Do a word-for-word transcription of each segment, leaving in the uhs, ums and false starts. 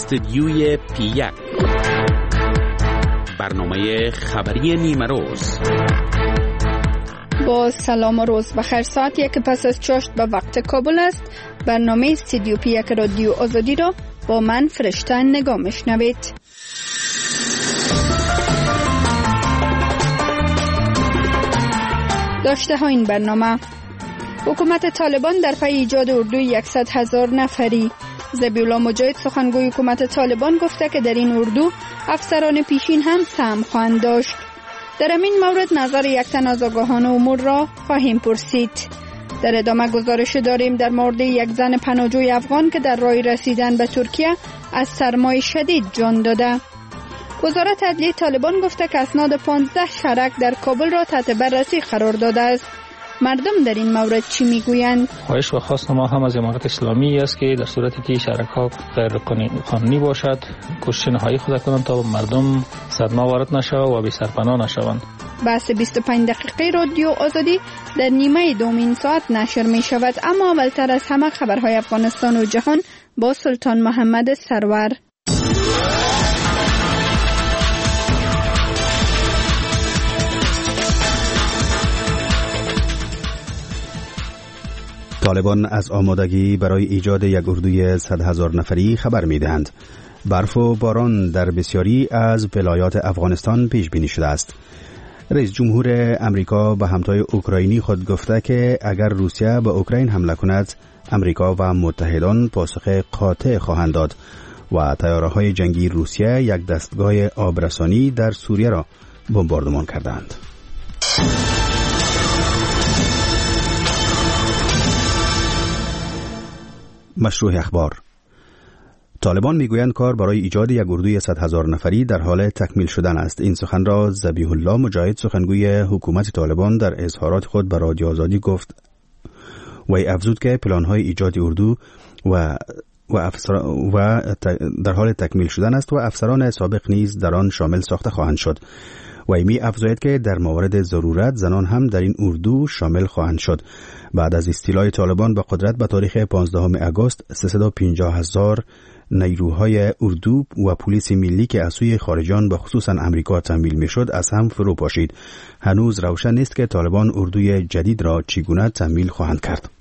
استدیوی پی یک، برنامه خبری نیمه روز. با سلام و روز بخیر. ساعت یک پس از چاشت به وقت کابل است. برنامه استدیو پی یک رادیو آزادی را با من فرشته نگاه میشنوید. داشته ها این برنامه: حکومت طالبان در پی ایجاد اردوی صد هزار نفری. ذبیح الله مجاهد سخنگوی حکومت طالبان گفته که در این اردو افسران پیشین هم سهم خواهند داشت. در این مورد نظر یک تن از آگاهان امور را خواهیم پرسید. در ادامه گزارش داریم در مورد یک زن پناهجوی افغان که در راه رسیدن به ترکیه از سرمای شدید جان داده. وزارت عدلیه طالبان گفته که اسناد پانزده شهرک در کابل را تحت بررسی قرار داده است. مردم در این مورد چی میگویند؟ خواهش و خواست ما هم از امارت اسلامی است که در صورتی که شهرک ها غیر قانونی باشد کوشش نهایی خود کنند تا مردم صدمه وارد نشوند و بی سرپناه نشوند. بحث بیست و پنج دقیقه رادیو آزادی در نیمه دومین ساعت نشر می شود، اما اولتر از همه خبرهای افغانستان و جهان با سلطان محمد سرور. طالبان از آمادگی برای ایجاد یک اردوی صد هزار نفری خبر می‌دهند. برف و باران در بسیاری از ولایات افغانستان پیش بینی شده است. رئیس جمهور امریکا به همتای اوکراینی خود گفته که اگر روسیه به اوکراین حمله کند، امریکا و متحدان پاسخ قاطع خواهند داد و طیاره‌های جنگی روسیه یک دستگاه آبرسانی در سوریه را بمباردمان کردند. مشروع اخبار: طالبان میگویند کار برای ایجاد یک اردوی صد هزار نفری در حال تکمیل شدن است. این سخن را ذبیح الله مجاهد سخنگوی حکومت طالبان در اظهارات خود به رادیو آزادی گفت. وی افزود که پلان‌های ایجاد اردو و و, افسر و در حال تکمیل شدن است و افسران سابق نیز در آن شامل ساخته خواهند شد. وی می افزاید که در موارد ضرورت زنان هم در این اردو شامل خواهند شد. بعد از استیلای طالبان به قدرت به تاریخ پانزدهم آگوست سیصد و پنجاه هزار نیروهای اردو و پلیس ملی که از سوی خارجیان به خصوصا امریکا تمویل میشد از هم فرو پاشید. هنوز روشن نیست که طالبان اردوی جدید را چگونه تمویل خواهند کرد.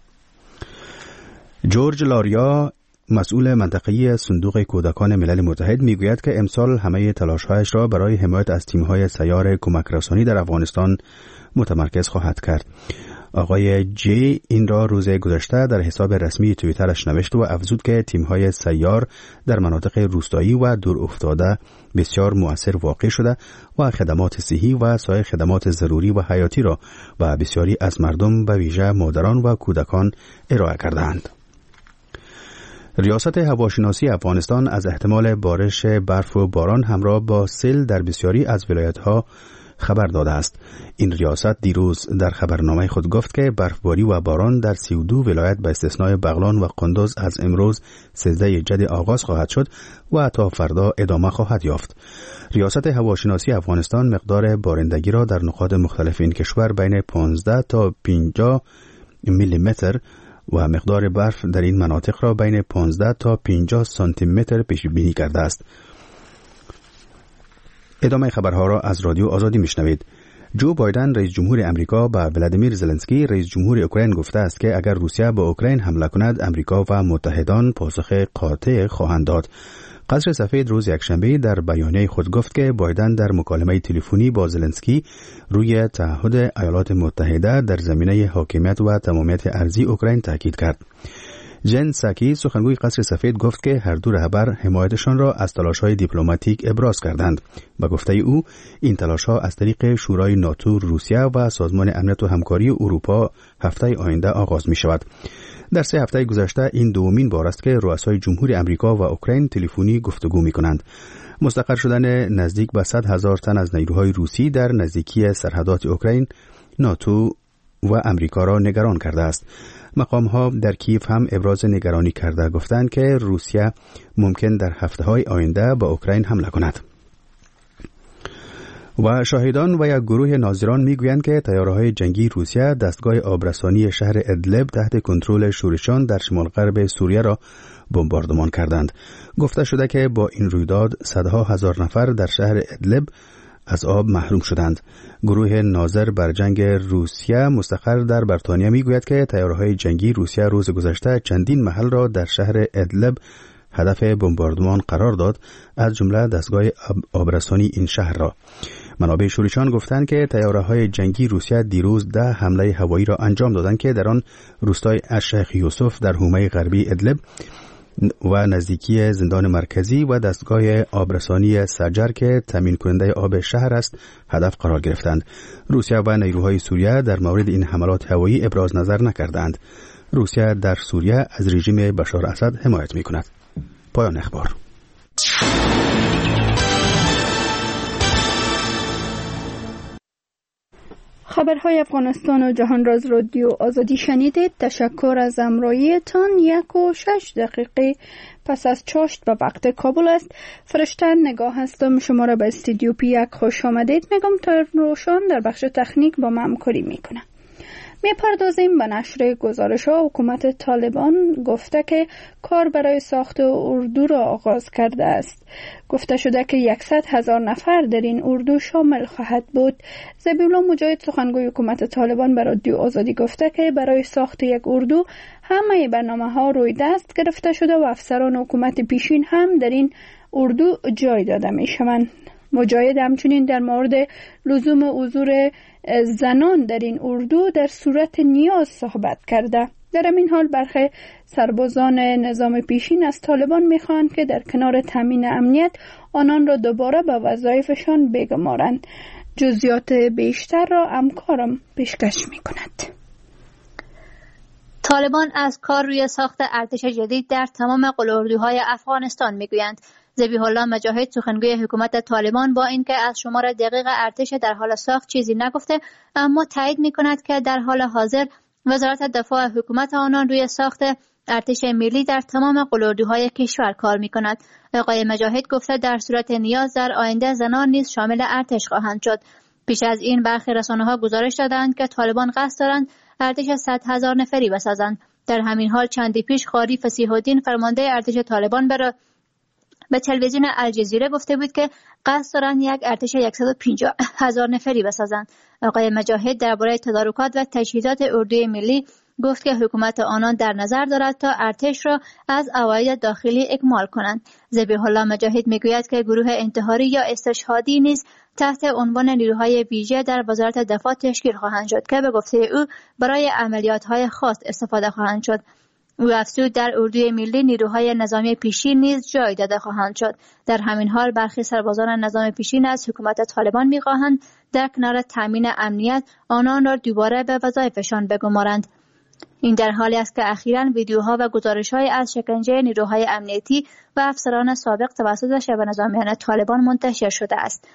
جورج لاریا مسئول منطقه‌ای صندوق کودکان ملل متحد میگوید که امسال همه تلاش‌هایش را برای حمایت از تیم‌های سیار کمک رسانی در افغانستان متمرکز خواهد کرد. آقای جی این را روز گذشته در حساب رسمی توییترش نوشت و افزود که تیم‌های سیار در مناطق روستایی و دور افتاده بسیار مؤثر واقع شده و خدمات صحی و سایر خدمات ضروری و حیاتی را به بسیاری از مردم به ویژه مادران و کودکان ارائه کردند. ریاست هواشناسی افغانستان از احتمال بارش برف و باران همراه با سیل در بسیاری از ولایت‌ها خبر داده است. این ریاست دیروز در خبرنامه خود گفت که برفباری و باران در سی و دو ولایت به استثنای بغلان و قندوز از امروز سیزده جدی آغاز خواهد شد و تا فردا ادامه خواهد یافت. ریاست هواشناسی افغانستان مقدار بارندگی را در نقاط مختلف این کشور بین پانزده تا پنجاه میلی متر و مقدار برف در این مناطق را بین پانزده تا پنجاه سانتی متر پیش بینی کرده است. ادامه خبرها را از رادیو آزادی میشنوید. جو بایدن رئیس جمهور امریکا به ولادیمیر زلنسکی رئیس جمهور اوکراین گفته است که اگر روسیه به اوکراین حمله کند، امریکا و متحدان پاسخ قاطع خواهند داد. قصر سفید روز یکشنبه در بیانیه خود گفت که بایدن در مکالمه تلفنی با زلنسکی روی تعهد ایالات متحده در زمینه حاکمیت و تمامیت ارضی اوکراین تاکید کرد. جن ساکی سخنگوی قصر سفید گفت که هر دو رهبر حمایتشان را از تلاش‌های دیپلماتیک ابراز کردند. به گفته او این تلاش‌ها از طریق شورای ناتو، روسیه و سازمان امنیت و همکاری اروپا هفته آینده آغاز می‌شود. در سه هفته گذشته این دومین بار است که رؤسای جمهور امریکا و اوکراین تلفنی گفتگو می‌کنند. مستقر شدن نزدیک به صد هزار تن از نیروهای روسی در نزدیکی سرحدات اوکراین، ناتو و امریکا را نگران کرده است. مقام‌ها در کیف هم ابراز نگرانی کرده گفتند که روسیه ممکن در هفته‌های آینده به اوکراین حمله کند. و شاهدان و یک گروه ناظران میگویند که تیاره‌های جنگی روسیه دستگاه آبرسانی شهر ادلب تحت کنترل شورشیان در شمال غرب سوریه را بمباردمان کردند. گفته شده که با این رویداد صدها هزار نفر در شهر ادلب از آب محروم شدند. گروه ناظر بر جنگ روسیه مستقر در بریتانیا میگوید که تیاره‌های جنگی روسیه روز گذشته چندین محل را در شهر ادلب هدف بمباردمان قرار داد، از جمله دستگاه آبرسانی این شهر را. منابع شورشیان گفتند که تیاره‌های جنگی روسیه دیروز ده حمله هوایی را انجام دادند که در آن روستای الشیخ یوسف در حومه غربی ادلب و نزدیکی زندان مرکزی و دستگاه آبرسانی سجر که تامین کننده آب شهر است هدف قرار گرفتند. روسیه و نیروهای سوریه در مورد این حملات هوایی ابراز نظر نکردند. روسیه در سوریه از رژیم بشار اسد حمایت می‌کند. پایان اخبار. خبرهای افغانستان و جهان راز رادیو آزادی شنیدید. تشکر از همراهیتان. یک و شش دقیقه پس از چاشت به وقت کابل است. فرشته نگاه هستم. شما را به استودیو پی یک خوش آمدید میگم. تا روشان در بخش تکنیک با ما همکاری میکنه. می پردازیم به نشر گزارش ها. حکومت طالبان گفته که کار برای ساخت اردو را آغاز کرده است. گفته شده که صد هزار نفر در این اردو شامل خواهد بود. ذبیحالله مجاهد سخنگوی حکومت طالبان به رادیو آزادی گفته که برای ساخت یک اردو همه برنامه ها روی دست گرفته شده و افسران حکومت پیشین هم در این اردو جای داده می شوند. مجاهد همچنین در مورد لزوم حضور زنان در این اردو در صورت نیاز صحبت کرده. در همین حال برخی سربازان نظام پیشین از طالبان میخواهند که در کنار تامین امنیت آنان را دوباره به وظایفشان بگمارند. جزئیات بیشتر را همکارم پیشکش میکند. طالبان از کار روی ساخت ارتش جدید در تمام قلعه‌اردوهای افغانستان میگویند. ذبیحالله مجاهد سخنگوی حکومت طالبان با اینکه از شمار دقیق ارتش در حال ساخت چیزی نگفته، اما تایید می‌کند که در حال حاضر وزارت دفاع حکومت آنان روی ساخت ارتش ملی در تمام قلعه‌اردوهای کشور کار می‌کند. آقای مجاهد گفته در صورت نیاز در آینده زنان نیز شامل ارتش خواهند شد. پیش از این برخی رسانه‌ها گزارش دادند که طالبان قصد دارند ارتش صد هزار نفری بسازند. در همین حال چندی پیش قاری فصیح‌الدین فرمانده ارتش طالبان برای به تلویزیون الجزیره گفته بود که قصد دارند یک ارتش صد و پنجاه هزار نفری بسازند. آقای مجاهد درباره تدارکات و تجهیزات اردوی ملی گفت که حکومت آنان در نظر دارد تا ارتش را از عواید داخلی اکمال کنند. ذبیحالله مجاهد میگوید که گروه انتحاری یا استشهادی نیز تحت عنوان نیروهای ویژه در وزارت دفاع تشکیل خواهند شد که به گفته او برای عملیات‌های خاص استفاده خواهند شد. او افزود در اردوی ملی نیروهای نظامی پیشین نیز جای داده خواهند شد. در همین حال برخی سربازان نظام پیشین از حکومت طالبان می‌خواهند در کنار تامین امنیت آنان را دوباره به وظایفشان بگمارند. این در حالی است که اخیراً ویدیوها و گزارش‌های از شکنجه نیروهای امنیتی و افسران سابق توسط شبه نظامیان طالبان منتشر شده است.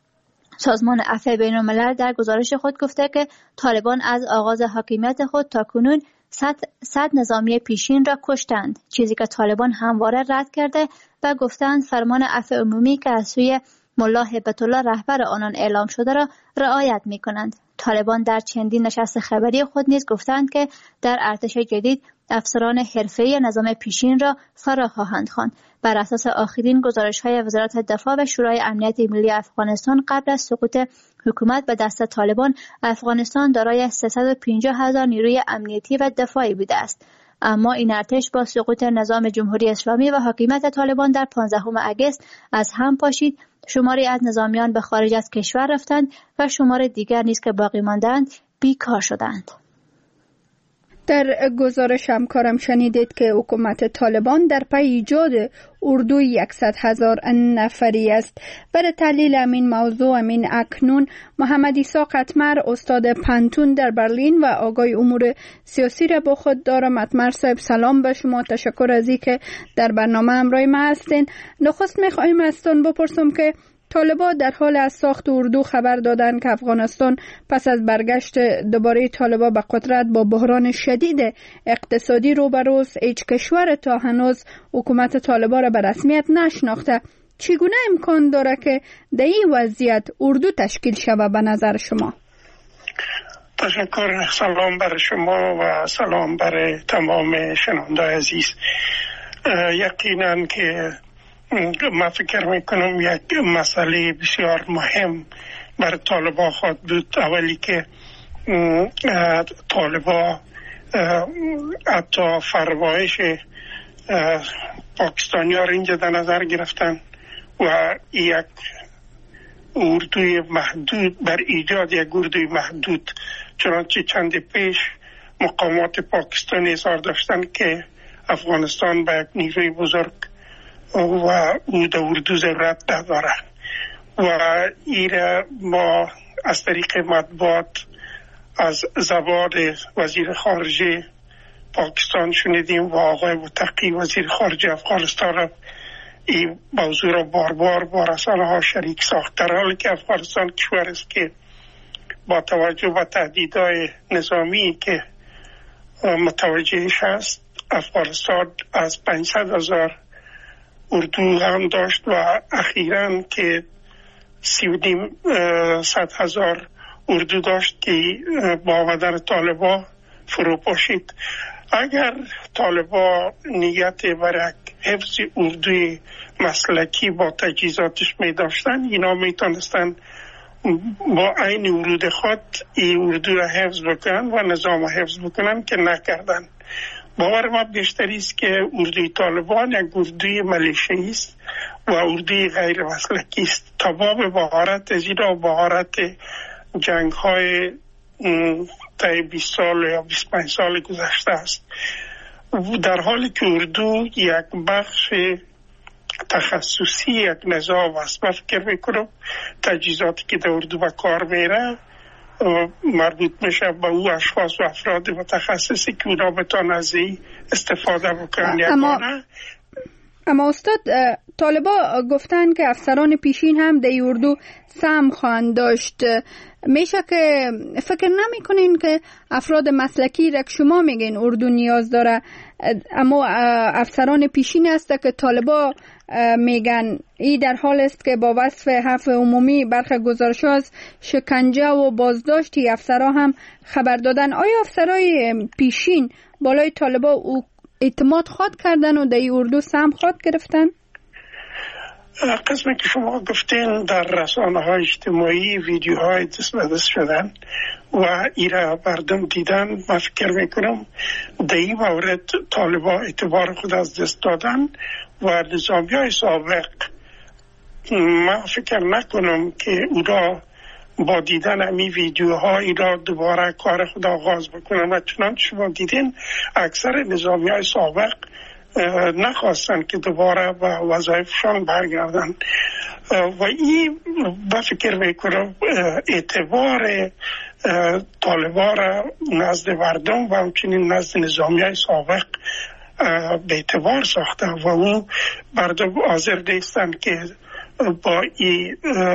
سازمان عفو بین‌الملل در گزارش خود گفته که طالبان از آغاز حاکمیت خود تا کنون صد, صد نظامی پیشین را کشتند، چیزی که طالبان همواره رد کرده و گفتند فرمان عفو عمومی که از سوی ملا هیبت الله رهبر آنان اعلام شده را رعایت می کنند. طالبان در چندین نشست خبری خود نیز گفتند که در ارتش جدید افسران حرفه‌ای نظام پیشین را فرا خواهند خواند. بر اساس آخرین گزارش‌های وزارت دفاع و شورای امنیت ملی افغانستان قبل از سقوط حکومت به دست طالبان، افغانستان دارای سیصد و پنجاه هزار نیروی امنیتی و دفاعی بوده است. اما این ارتش با سقوط نظام جمهوری اسلامی و حاکمیت طالبان در پانزدهم اگست از هم پاشید. شماری از نظامیان به خارج از کشور رفتند و شمار دیگر نیز که باقی ماندند بیکار شدند. در گزارش همکارم شنیدید که حکومت طالبان در پی ایجاد اردوی صد هزار نفری است. برای تحلیل همین موضوع همین اکنون محمد عیسی قطمر استاد پنتون در برلین و آگاه امور سیاسی را با خود دارم. قطمر صاحب سلام به شما، تشکر از اینکه در برنامه همراه ما هستین. نخست میخواهیم ازتون بپرسم که طالبان در حال از ساخت اردو خبر دادند که افغانستان پس از برگشت دوباره طالبان به قدرت با بحران شدید اقتصادی روبروست. هیچ کشور تا هنوز حکومت طالبان را به رسمیت نشناخته. چگونه امکان داره که در این وضعیت اردو تشکیل شود به نظر شما؟ تشکر. سلام بر شما و سلام بر تمام شنونده عزیز. یقینا که من فکر میکنم یک مسئله بسیار مهم بر طالبان خواهد بود. اولی که طالبان حتی فرمایش پاکستانی ها را اینجا در نظر گرفتن و یک اردوی محدود بر ایجاد یک اردوی محدود، چنانچه چند پیش مقامات پاکستانی اظهار داشتن که افغانستان به یک نیروی بزرگ و او در اردو ضرورت نداره و ایره ما از طریق مطبوعات از زبان وزیر خارجه پاکستان شنیدیم و آقای متقی وزیر خارجه افغانستان را این موضوع را بار بار با رسانه ها شریک ساخت، در حالی که افغانستان کشور است که با توجه به تهدیدهای نظامی که متوجهش هست، افغانستان از پانصد هزار اردو هم داشت و اخیراً که سی و نیم صد هزار اردو داشت که با آمدن طالبان فرو پاشید. اگر طالبان نیت برای حفظ اردوی مسلکی با تجهیزاتش می داشتن، اینا می تونستن با عین ورود خود این اردو را حفظ بکنن و نظام حفظ بکنن که نکردن. باور ما بیشتری است که اردوی طالبان یک اردوی ملیشه‌ای است و اردوی غیر مسلکی است. تمام مهارت از اینا مهارت جنگ های تا بیست سال یا بیست و پنج سال گذشته است، در حالی که اردو یک بخش تخصصی یک نظام است. من فکر میکنم تجهیزاتی که در اردو به کار میره مربوط میشه به او اشخاص و افراد متخصصی که اونا بتوان از این استفاده بکنن. اما اما استاد، طالبان گفتن که افسران پیشین هم در اردو سهم خواهند داشت. میشه که فکر نمی کنین که افراد مسلکی را که شما میگین اردو نیاز داره، اما افسران پیشین است که طالبان میگن این در حال است که با وصف عفو عمومی برخی گزارش از شکنجه و بازداشتی افسران هم خبر دادن. آیا افسرای پیشین بالای طالبان اعتماد خواد کردن و در اردو سهم خواد گرفتن؟ قسمی که شما گفتین در رسانه های اجتماعی ویدیوهای دست به دست شدن و ایره مردم دیدن. من فکر میکنم در این مورد طالبان اعتبار خود از دست دادن و نظامی های سابق من فکر نکنم که اونا با دیدن امی ویدیوها اینا دوباره کار خود آغاز بکنن و چنانچه شما دیدین اکثر نظامی های سابق نخواستن که دوباره به وظایفشان برگردن و این به فکر میکنم اعتبار طالبان را نزد مردم و همچنین نزد نظامی های سابق به اعتبار ساخته و اون مردم حاضر نیستن که با این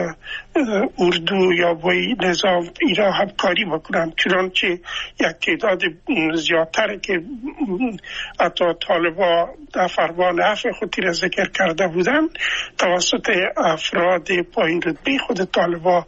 اردو یا با این نظام ایران همکاری بکنن، چنانچه یک تعداد زیادتر که حتی طالبان در فرمان عفو خودی را ذکر کرده بودن توسط افراد پایین رتبه خود طالبان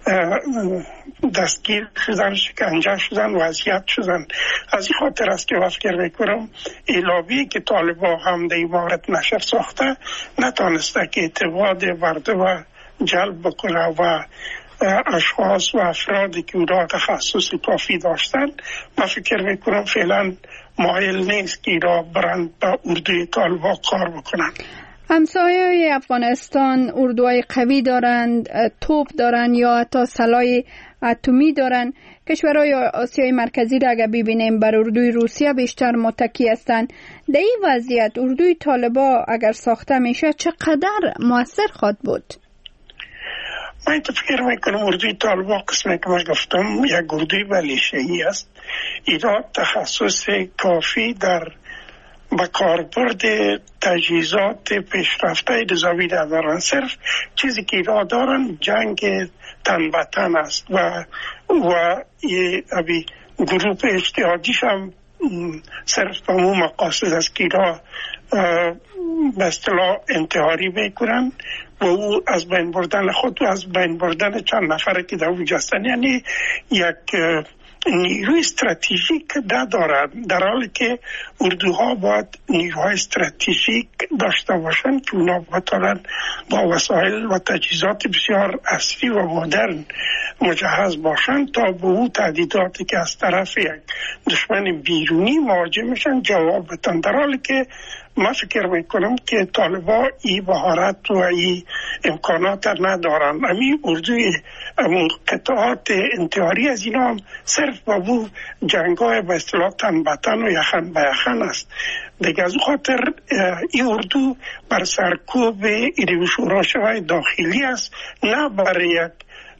دستگیر شدن، شکنجه شدن و اذیت شدن. از این خاطر است که من فکر میکنم اعلامیه‌ای که طالبان هم در این مورد نشر ساخته نتانسته که اعتماد مردم جلب بکنه و اشخاص و افرادی که اونا تخصص کافی داشتن من فکر میکنم فعلا مایل نیست که اینا برند به اردوی طالبان کار بکنن. همسایه افغانستان اردوهای قوی دارند، توپ دارند یا حتی سلاح اتمی دارند. کشورهای آسیای مرکزی را اگر ببینیم بر اردوی روسیه بیشتر متکی هستند. در این وضعیت اردوی طالبان اگر ساخته میشه چقدر مؤثر خواهد بود؟ من فکر میکنم اردوی طالبان قسمی که من گفتم یک اردوی ملیشه‌ای است. اینا تخصص کافی در با کاربرد تجهیزات پیشرفته نظامی ندارن. صرف چیزی که اینا دارن جنگ تن به تن است و و یه ابی گروپ اجتهادیش هم صرف به مو مقاصد است که اینا به اصطلاح انتحاری میکنن و او از بین بردن خود و از بین بردن چند نفره که در اوج هستن، یعنی یک نیروی استراتژیک ندارد، در حالی که اردوها باید نیروهای استراتژیک داشته باشند که اونا بتوانند با وسایل و تجهیزات بسیار عصری و مدرن مجهز باشند تا به او تهدیداتی که از طرف یک دشمن بیرونی مواجه میشن جواب بدن. در حالی که من فکر میکنم که طالبا ای بهارت و ای امکانات ندارن. امی اردوی امون قطعات انتحاری از اینا هم صرف با بو جنگای به اصطلاح تن به تن و یخن به یخن است. دیگه از خاطر ای اردو بر سرکوب ایران شورای داخلی است، نه برای یک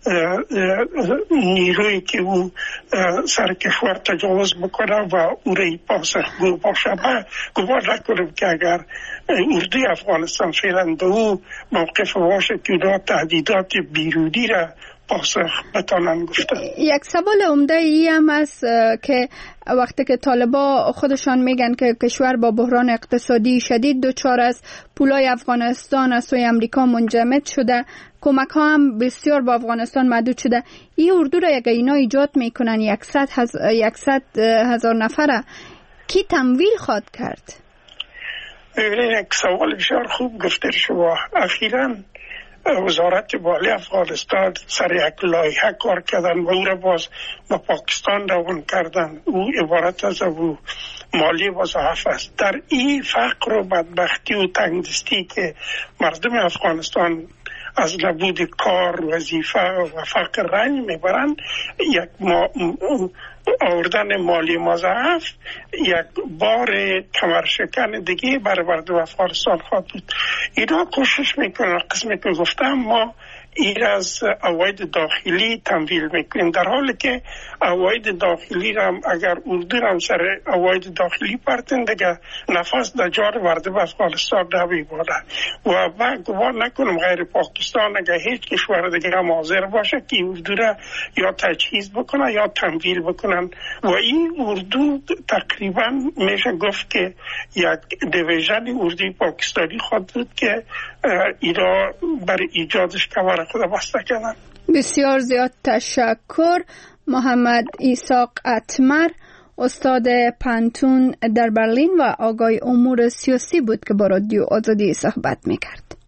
نیروی که او سر کشور تجاوز بکنه و او رای پاسخگو باشه. من گمان نکنم که اگر اردوی افغانستان فعلا به او موقف باشه که اونا تهدیدات بیرونی را پاسخ بتانن گفتن. یک سوال عمده ای هم است که وقتی که طالبا خودشان میگن که کشور با بحران اقتصادی شدید دچار است، پولای افغانستان از سوی امریکا منجمد شده، کمک ها هم بسیار با افغانستان محدود شده، این اردو را یک اینا ایجاد میکنن یکصد هز... یکصد هزار نفره، کی تمویل خواد کرد؟ یک سوال بسیار خوب گفته شما. اخیراً وزارت مالی افغانستان سر یک لایحه کار کردن و او را باز با پاکستان روان کردن. او عبارت از او مالی مضاعف است. در این فقر و بدبختی و تنگدستی که مردم افغانستان از نبود کار، وظیفه و فقر رنج میبرن، یک ما آوردن مالی مضاعف یک بار کمرشکن دیگه برای مردم افغانستان خواهد بود. اینا کوشش میکنن قسمی که گفتم ما این از عواید داخلی تمویل میکنیم، در حالی که عواید داخلی هم اگر اردو هم سر عواید داخلی پرتن دیگه نفس در جان مردم افغانستان نمیباره. و من گمان نکنم غیر پاکستان اگر هیچ کشور دیگه هم حاضر باشه که اردو را یا تجهیز بکنه یا تمویل بکنن. و این اردو تقریبا میشه گفت که یک دیویژن اردوی پاکستانی خواهد بود که اینا برای ایجادش کمر خود بسته کردن. بسیار زیاد تشکر. محمد ایساق اتمر، استاد پانتون در برلین و آگای امور سیاسی بود که با رادیو آزادی صحبت میکرد.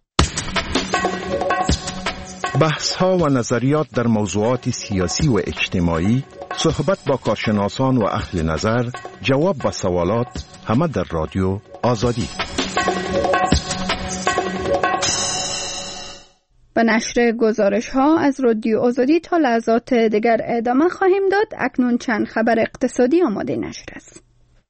بحث ها و نظریات در موضوعات سیاسی و اجتماعی، صحبت با کارشناسان و اهل نظر، جواب به سوالات، همه در رادیو آزادی. به نشر گزارش ها از رادیو آزادی تا لحظات دیگر ادامه خواهیم داد. اکنون چند خبر اقتصادی آماده نشر است.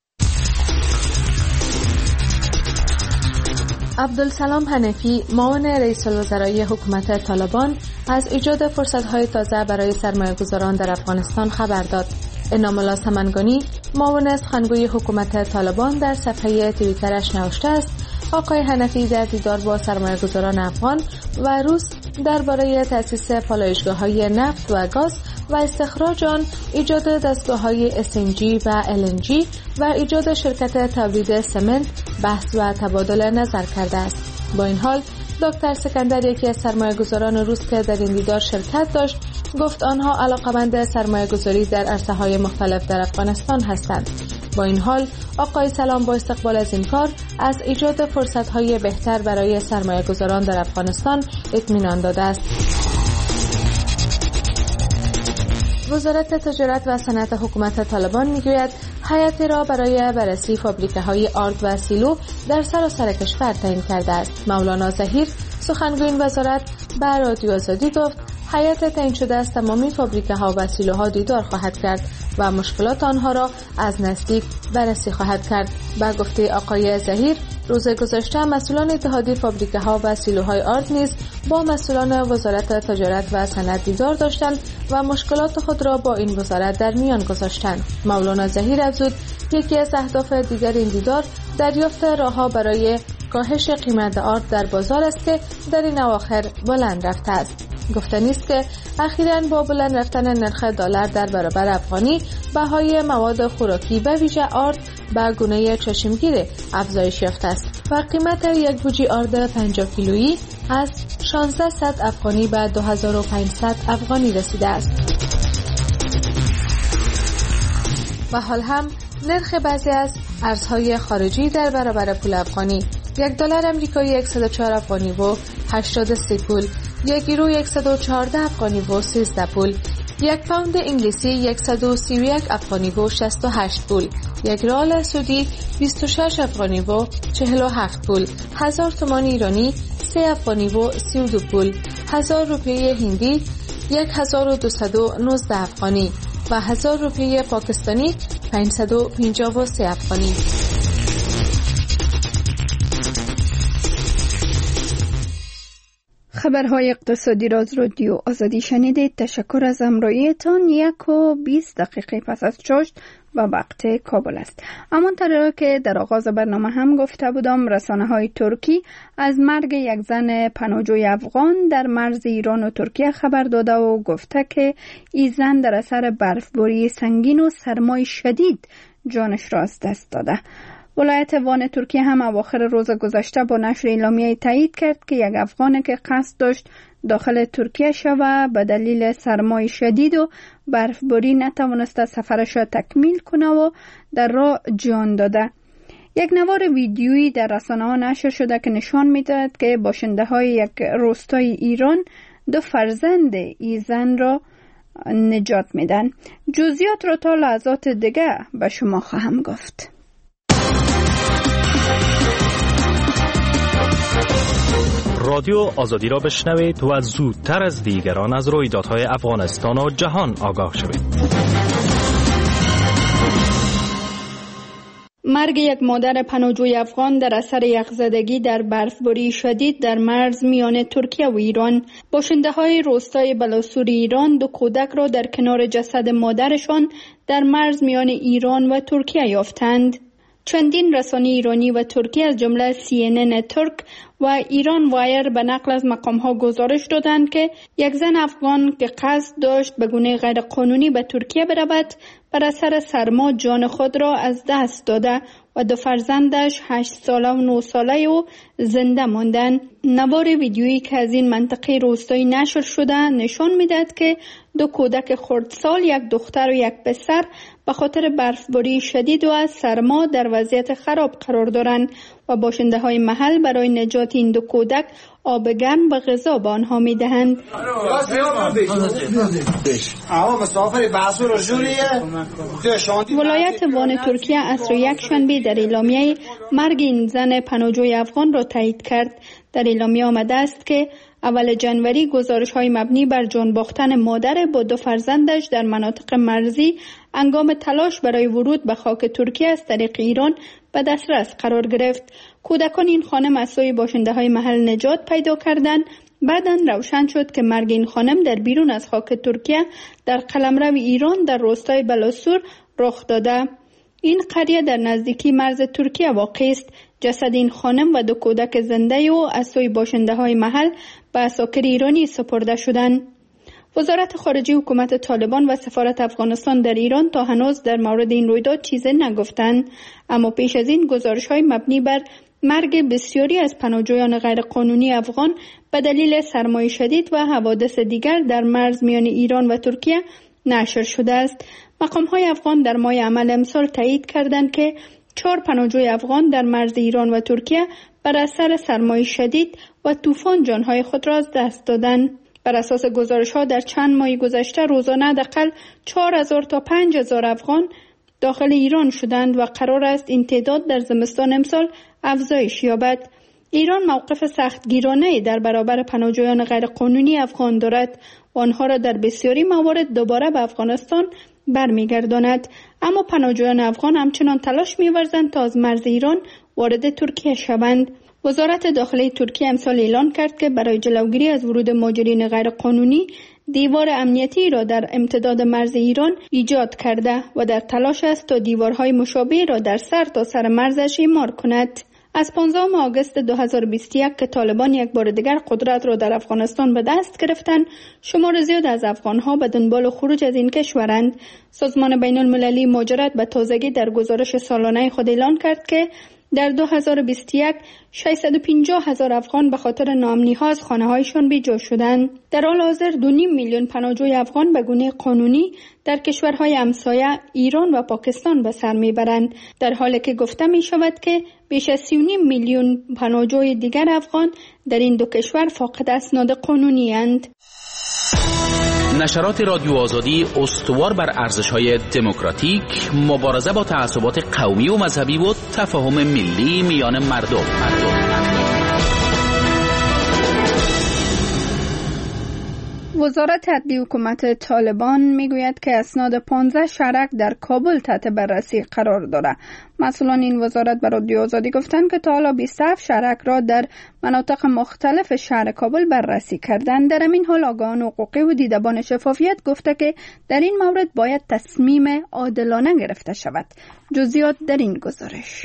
عبدالسلام حنفی، معاون رئیس الوزرای حکومت طالبان، از ایجاد فرصت‌های تازه برای سرمایه‌گذاران در افغانستان خبر داد. انعام الله سمنگانی، معاون سخنگوی حکومت طالبان، در صفحه توییترش نوشته است آقای حنفی در دیدار با سرمایه‌گذاران افغان و روس درباره تأسیس پالایشگاه‌های نفت و گاز و استخراج آن، ایجاد دستگاه‌های اس ان جی و ال ان جی و ایجاد شرکت تولید سمنت بحث و تبادل نظر کرده است. با این حال دکتر سکندر، یکی از سرمایه‌گذاران روس که در این دیدار شرکت داشت، گفت آنها علاقه‌مند سرمایه‌گذاری در عرصه‌های مختلف در افغانستان هستند. با این حال آقای سلام با استقبال از این کار از ایجاد فرصت‌های بهتر برای سرمایه‌گذاران در افغانستان اطمینان داده است. وزارت تجارت و صنعت حکومت طالبان میگوید هیئتی را برای بررسی فابریکه‌های آرد و سیلو در سراسر کشور تعیین کرده است. مولانا ظهیر، سخنگوی این وزارت، به رادیو آزادی گفت هیئت تعیین شده از تمامی فابریکه‌ها و سیلوها دیدار خواهد کرد و مشکلات آنها را از نزدیک بررسی خواهد کرد. با گفته آقای ظهیر، روز گذشته مسئولان اتحادیه فابریکه‌ها و سیلوهای آرد نیز با مسئولان وزارت تجارت و صنعت دیدار داشتند و مشکلات خود را با این وزارت در میان گذاشتند. مولانا ظهیر افزود یکی از اهداف دیگر این دیدار دریافت راه‌ها برای کاهش قیمت آرد در بازار است که در این اواخر بلند رفته است. گفتنی است که اخیراً با بلند رفتن نرخ دلار در برابر افغانی بهای مواد خوراکی به ویژه آرد به گونه چشمگیر افزایش یافته است و قیمت یک بوجی آرد پنجاه کیلویی از شانزده افغانی به دو هزار و پانصد افغانی رسیده است. و حال هم نرخ بعضی از ارزهای خارجی در برابر پول افغانی: یک دلار آمریکایی صد و چهار افغانی و هشتاد و سه پول، یک یورو صد و چهارده افغانی و سیزده پول، یک پوند انگلیسی صد و سی و یک افغانی و شصت و هشت پول، یک ریال سعودی بیست و شش افغانی و چهل و هفت پول، هزار تومان ایرانی سه افغانی و سی و دو پول، هزار روپیه هندی یک هزار و دویست و نوزده افغانی و هزار روپیه پاکستانی پانصد و پنجاه و سه افغانی. خبرهای اقتصادی را از رادیو آزادی شنیدید. تشکر از همراهیتان. یک و بیست دقیقه پس از چاشت و وقت کابل است. همانطور که در آغاز برنامه هم گفته بودم، رسانه های ترکی از مرگ یک زن پناهجوی افغان در مرز ایران و ترکیه خبر داده و گفته که این زن در اثر برفباری سنگین و سرمای شدید جانش را از دست داده. ولایت وان ترکیه هم اواخر روز گذشته با نشر اعلامیه تایید کرد که یک افغان که قصد داشت داخل ترکیه شود به دلیل سرمای شدید و برفباری نتوانسته سفرش را تکمیل کنه و در راه جان داده. یک نوار ویدیویی در رسانه‌ها نشر شده که نشان می‌دهد که باشنده های یک روستای ایران دو فرزند این زن را نجات میدن. جزئیات را تا لحظات دیگه به شما خواهم گفت. رادیو آزادی را بشنوید و زودتر از دیگران از رویدادهای افغانستان و جهان آگاه شوید. مرگ یک مادر پناهجوی افغان در اثر یخزدگی در برفباری شدید در مرز میان ترکیه و ایران. باشنده های روستای بلاسور ایران دو کودک را در کنار جسد مادرشان در مرز میان ایران و ترکیه یافتند. چندین رسانه ایرانی و ترکی از جمله سی ان ان ترک و ایران وایر به نقل از مقام‌ها گزارش دادند که یک زن افغان که قصد داشت به گونه غیرقانونی به ترکیه برود بر اثر سرما جان خود را از دست داده و دو فرزندش هشت ساله و نه ساله و زنده ماندند. نوار ویدیویی که از این منطقه روستایی نشر شده نشان می‌دهد که دو کودک خردسال، یک دختر و یک پسر، به خاطر برفباری شدید و از سرما در وضعیت خراب قرار دارند و باشنده های محل برای نجات این دو کودک آب گرم و غذا به آنها می دهند. ولایت وان ترکیه عصر یک شنبه در اعلامیه مرگ این زن پناهجوی افغان را تایید کرد. در اعلامیه آمده است که اول جنوری گزارش های مبنی بر جان باختن مادر با دو فرزندش در مناطق مرزی انگام تلاش برای ورود به خاک ترکیه از طریق ایران به دسترس قرار گرفت. کودکان این خانم از سوی باشنده های محل نجات پیدا کردند. بعداً روشن شد که مرگ این خانم در بیرون از خاک ترکیه در قلمرو ایران در روستای بلاسور رخ داده. این قریه در نزدیکی مرز ترکیه واقع است. جسد این خانم و دو کودک زنده و از سوی باشنده های محل به عساکر ایرانی سپرده شدند. وزارت خارجه حکومت طالبان و سفارت افغانستان در ایران تا هنوز در مورد این رویداد چیزی نگفتند، اما پیش از این گزارش‌های مبنی بر مرگ بسیاری از پناهجویان غیرقانونی افغان به دلیل سرمای شدید و حوادث دیگر در مرز میان ایران و ترکیه نشر شده است. مقام‌های افغان در ماه عمل امسال تایید کردند که چهار پناهجوی افغان در مرز ایران و ترکیه بر اثر سرمای شدید و طوفان جانهای خود را از دست دادند. بر اساس گزارش‌ها در چند ماه گذشته روزانه حداقل چهار هزار تا پنج هزار افغان داخل ایران شدند و قرار است این تعداد در زمستان امسال افزایش یابد. ایران موقف سختگیرانه‌ای در برابر پناهجویان غیرقانونی افغان دارد و آنها را در بسیاری موارد دوباره به افغانستان برمیگرداند، اما پناهجویان افغان همچنان تلاش می‌ورزند تا از مرز ایران وارد ترکیه شوند. وزارت داخلی ترکیه امسال اعلان کرد که برای جلوگیری از ورود مهاجرین غیرقانونی دیوار امنیتی را در امتداد مرز ایران ایجاد کرده و در تلاش است تا دیوارهای مشابه را در سر تا سر مرزش اعمار کند. از پانزدهم آگوست دو هزار و بیست و یک که طالبان یک بار دیگر قدرت را در افغانستان به دست گرفتند، شمار زیاد از افغانها به دنبال خروج از این کشورند. سازمان بین المللی مهاجرت به تازگی در گزارش سالانه خود اعلان کرد که در دو هزار و بیست و یک ششصد و پنجاه هزار افغان به خاطر ناامنی‌ها از خانه‌هایشان بیجا شدند. در حال حاضر دو و نیم میلیون پناهجوی افغان به گونه قانونی در کشورهای همسایه ایران و پاکستان به سر میبرند، در حالی که گفته می شود که بیش از سی و نیم میلیون پناهجوی دیگر افغان در این دو کشور فاقد اسناد قانونی اند. نشرات رادیو آزادی استوار بر ارزش‌های دموکراتیک، مبارزه با تعصبات قومی و مذهبی و تفاهم ملی میان مردم. وزارت عدلیه حکومت طالبان میگوید که اسناد پانزده شهرک در کابل تحت بررسی قرار دارد. مسئولان این وزارت به رادیو آزادی گفتند که تا حالا بیست و هفت شهرک را در مناطق مختلف شهر کابل بررسی کردند. در این حال آگاهان حقوقی و دیدبان شفافیت گفته که در این مورد باید تصمیم عادلانه گرفته شود. جزئیات در این گزارش.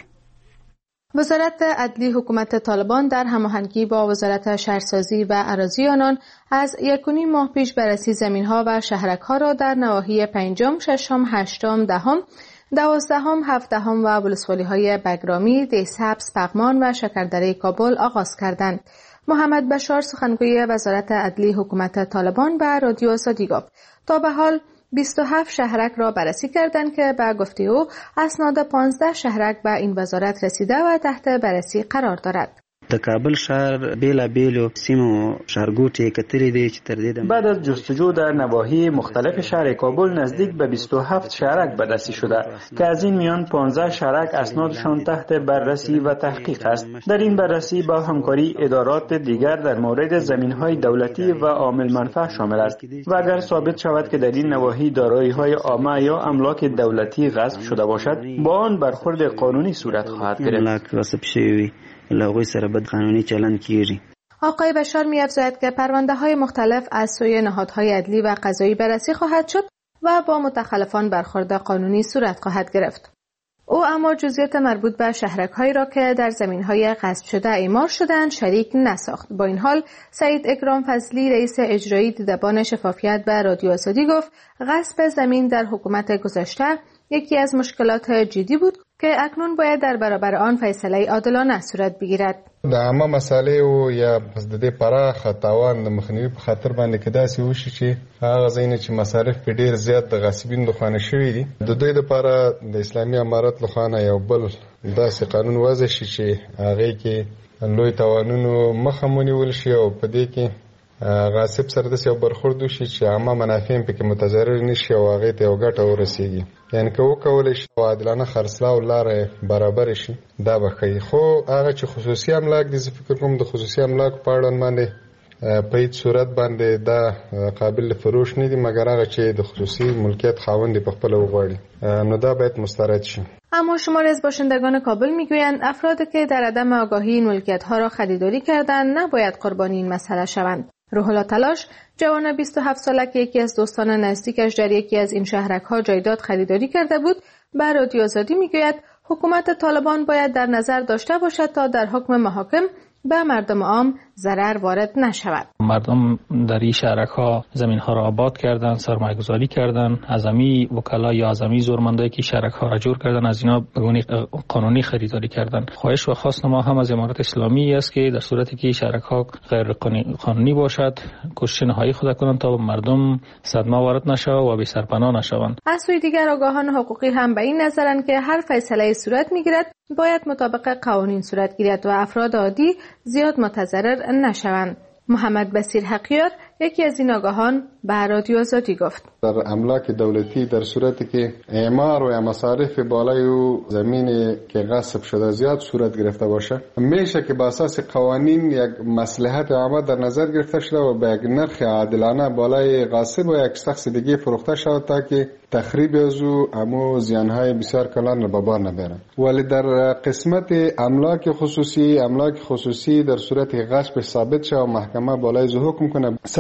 وزارت عدلیه حکومت طالبان در هماهنگی با وزارت شهرسازی و اراضی آنان از یک و نیم ماه پیش بررسی زمین‌ها و شهرک‌ها را در نواحی پنجم، ششم، هشتم، دهم، دوازدهم، هفدهم و ولسوالی‌های بگرامی، دهسبز، پغمان و شکردره کابل آغاز کردند. محمد بشار سخنگوی وزارت عدلیه حکومت طالبان به رادیو آزادی گفت تا به حال بیست و هفت شهرک را بررسی کردند که به گفته او اسناد پانزده شهرک به این وزارت رسیده و تحت بررسی قرار دارد. د کابل شهر بیلا بیلو سیمو شهرګوټي کتري دي چې تر دې بعد از جستجو در نواحی مختلف شهر کابل نزدیک به بیست و هفت شهرک بررسی شده که از این میان پانزده شهرک اسنادشان تحت بررسی و تحقیق است. در این بررسی با همکاری ادارات دیگر در مورد زمین‌های دولتی و عامل منفعه شامل است و اگر ثابت شود که در این نواحی دارایی‌های عامه یا املاک دولتی غصب شده باشد با آن برخورد قانونی صورت خواهد گرفت. لاغوی سره بد قانونی چلند کیږي. آقای بشار می‌افزاید که پرونده‌های مختلف از سوی نهادهای عدلی و قضایی بررسی خواهد شد و با متخلفان برخورد قانونی صورت خواهد گرفت. او اما جزئیات مربوط به شهرک‌هایی را که در زمین‌های غصب شده اعمار شدند شریک نساخت. با این حال سعید اکرام فضلی رئیس اجرایی دیدبان شفافیت به رادیو آزادی گفت غصب زمین در حکومت گذشته یکی از مشکلات جدی بود که اکنون باید در برابر آن فیصله عادلانه صورت بگیرد. د عامه مسالې او یا پس د دې پراخه تاوان د مخنیوي په خاطر باندې کې داسې وشي چې هغه ځایونه چې مصارف په ډیر زیات د غاصبین لخوا شوي دي د دوی لپاره د اسلامي امارت لخوا یو بل داسې قانون وضع شي چې هغه کې لوی تاوانونو مخه ونیول شي او په دې کې غاصب سره د یو برخورد وشي چې عامه منافع په کې متضرر نشي او هغه ته یو ګټه ورسیږي. یعنی که وکولای شي عادلانه خرڅلاو لاره برابر شي دا به کوي. خو هغه چې خصوصي املاک دي فکر کوم د خصوصي املاک په اړه باندې په هیڅ صورت باندې دا قابل فروش نه دي مګر هغه چې د خصوصي ملکیت خاوند په خپل وغواړي نو دا باید مسترد شي. اما شماری از باشندگان کابل میگویند افرادی که در عدم آگاهی این ملکیت‌ها را خریداری کردند نباید قربانی این مسئله شوند. روح الله تلاش جوان بیست و هفت ساله که یکی از دوستان نزدیکش در یکی از این شهرک‌ها جایداد خریداری کرده بود به رادیو آزادی میگوید حکومت طالبان باید در نظر داشته باشد تا در حکم محاکم به مردم عام ضرر وارد نشود. مردم در این شهرک‌ها زمین‌ها را آباد کردند، سرمایه‌گذاری کردند، ازمی وکلا یا ازمی زورمندایی که شهرک‌ها را جور کردند از اینا به گونه قانونی خریداری کردند. خواهش و خواست ما هم از امارت اسلامی است که در صورتی که شهرک‌ها غیر قانونی باشد کوشش نهایی خود کنند تا مردم صدمه وارد نشود و بی سرپناه نشوند. از سوی دیگر آگاهان حقوقی هم به این نظرند که هر فیصله صورت می‌گیرد باید مطابق قوانین صورت گیرد و افراد عادی زیاد متضرر نشوند. محمد بصیر حقیار یکی از این آگاهان به رادیو آزادی گفت در املاک دولتی در صورتی که اعمار و مصارف بالای و زمین که غصب شده زیاد صورت گرفته باشه همیشه که با اساس قوانین یک مصلحت عامه در نظر گرفته شده و به یک نرخ عادلانه بالای غاصب و یک شخص دیگه فروخته شود تا که تخریب از او امو زیانهای بسیار کلان را به بار نبرند. ولی در قسمت املاک خصوصی املاک خصوصی در صورت غصب ثابت شود و محکمه بالای حکم کنه سر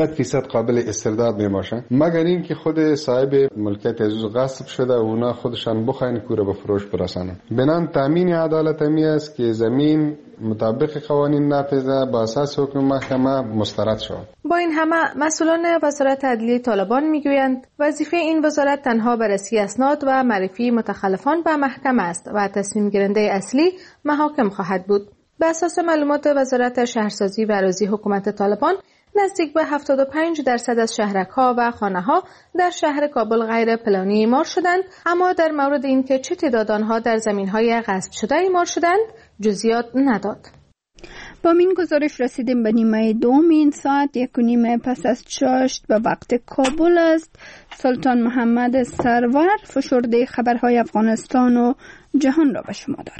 صد فیصد قابل استرداد میباشن، مگر اینکه خود صاحب ملکیت از غصب شده و اونا خودشان بخواین کوره به فروش برسانن. بنان تامین عدالت می است که زمین مطابق قوانین نافذه با اساس حکم محکمه مسترد شود. با این همه مسئولان وزارت عدلیه طالبان میگویند وظیفه این وزارت تنها بررسی اسناد و معرفی متخلفان به محکمه است و تصمیم گیرنده اصلی محاکم خواهد بود. به اساس معلومات وزارت شهرسازی و اراضی حکومت طالبان، نزدیک به هفتاد و پنج درصد از شهرک‌ها و خانه‌ها در شهر کابل غیر پلانی اعمار شدند، اما در مورد اینکه چه تعداد آنها در زمین‌های غصب شده اعمار شدند جزئیات نداد. با این گزارش رسیدیم به نیمه دوم این ساعت. یک و نیم پس از چاشت به وقت کابل است. سلطان محمد سرور فشرده خبرهای افغانستان و جهان را به شما داره.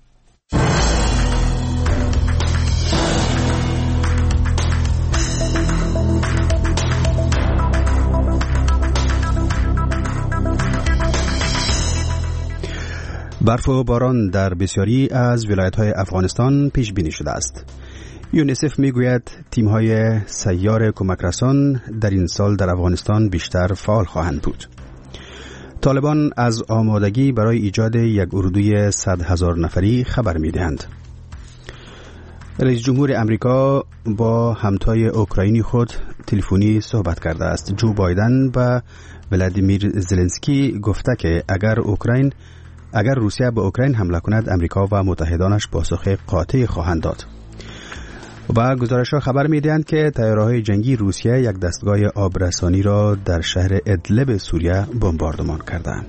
برف و باران در بسیاری از ولایت‌های افغانستان پیش بینی شده است. یونیسف میگوید تیم‌های سیار کمک رسان در این سال در افغانستان بیشتر فعال خواهند بود. طالبان از آمادگی برای ایجاد یک اردوی صد هزار نفری خبر می‌دهند. رئیس جمهور امریکا با همتای اوکراینی خود تلفنی صحبت کرده است. جو بایدن و ولادیمیر زلنسکی گفته که اگر اوکراین اگر روسیه به اوکراین حمله کند امریکا و متحدانش پاسخ قاطع خواهند داد. و گزارش‌ها خبر می‌دهند که طیاره‌های جنگی روسیه یک دستگاه آبرسانی را در شهر ادلب سوریه بمباردمان کردند.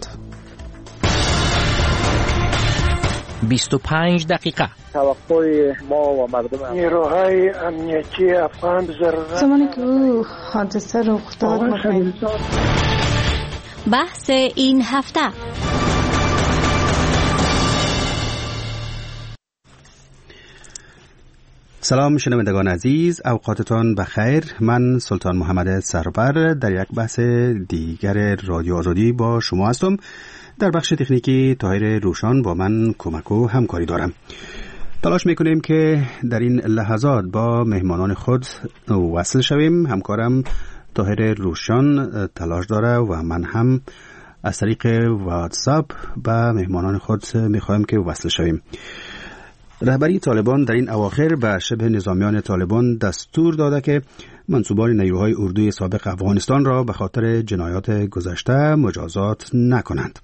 بیست و پنج دقیقه. توقع ما و مردم نیروهای امنیتی افغان ضرورت زمانی که او حادثه رخ داد بحث این هفته. سلام شنوندگان عزیز، اوقاتتان بخیر. من سلطان محمد سرور در یک بحث دیگر رادیو آزادی با شما هستم. در بخش تکنیکی طاهر روشان با من کمک و همکاری دارم. تلاش میکنیم که در این لحظات با مهمانان خود وصل شویم. همکارم طاهر روشان تلاش داره و من هم از طریق واتساپ با مهمانان خود میخوایم که وصل شویم. رهبری طالبان در این اواخر به شبه نظامیان طالبان دستور داده که منصوبان نیروهای اردوی سابق افغانستان را به خاطر جنایات گذشته مجازات نکنند.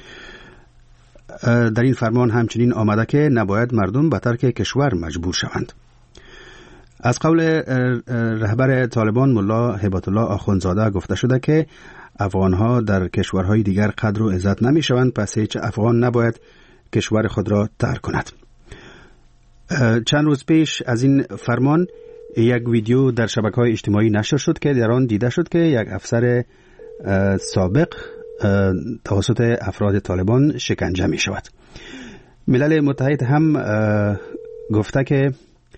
در این فرمان همچنین آمده که نباید مردم به ترک کشور مجبور شوند. از قول رهبر طالبان ملا هبت الله آخوندزاده گفته شده که افغانها در کشورهای دیگر قدر و عزت نمی شوند، پس هیچ افغان نباید کشور خود را ترک کند. چند روز پیش از این فرمان یک ویدیو در شبکه‌های اجتماعی نشر شد که در آن دیده شد که یک افسر سابق توسط افراد طالبان شکنجه می شود. ملل متحد هم گفته که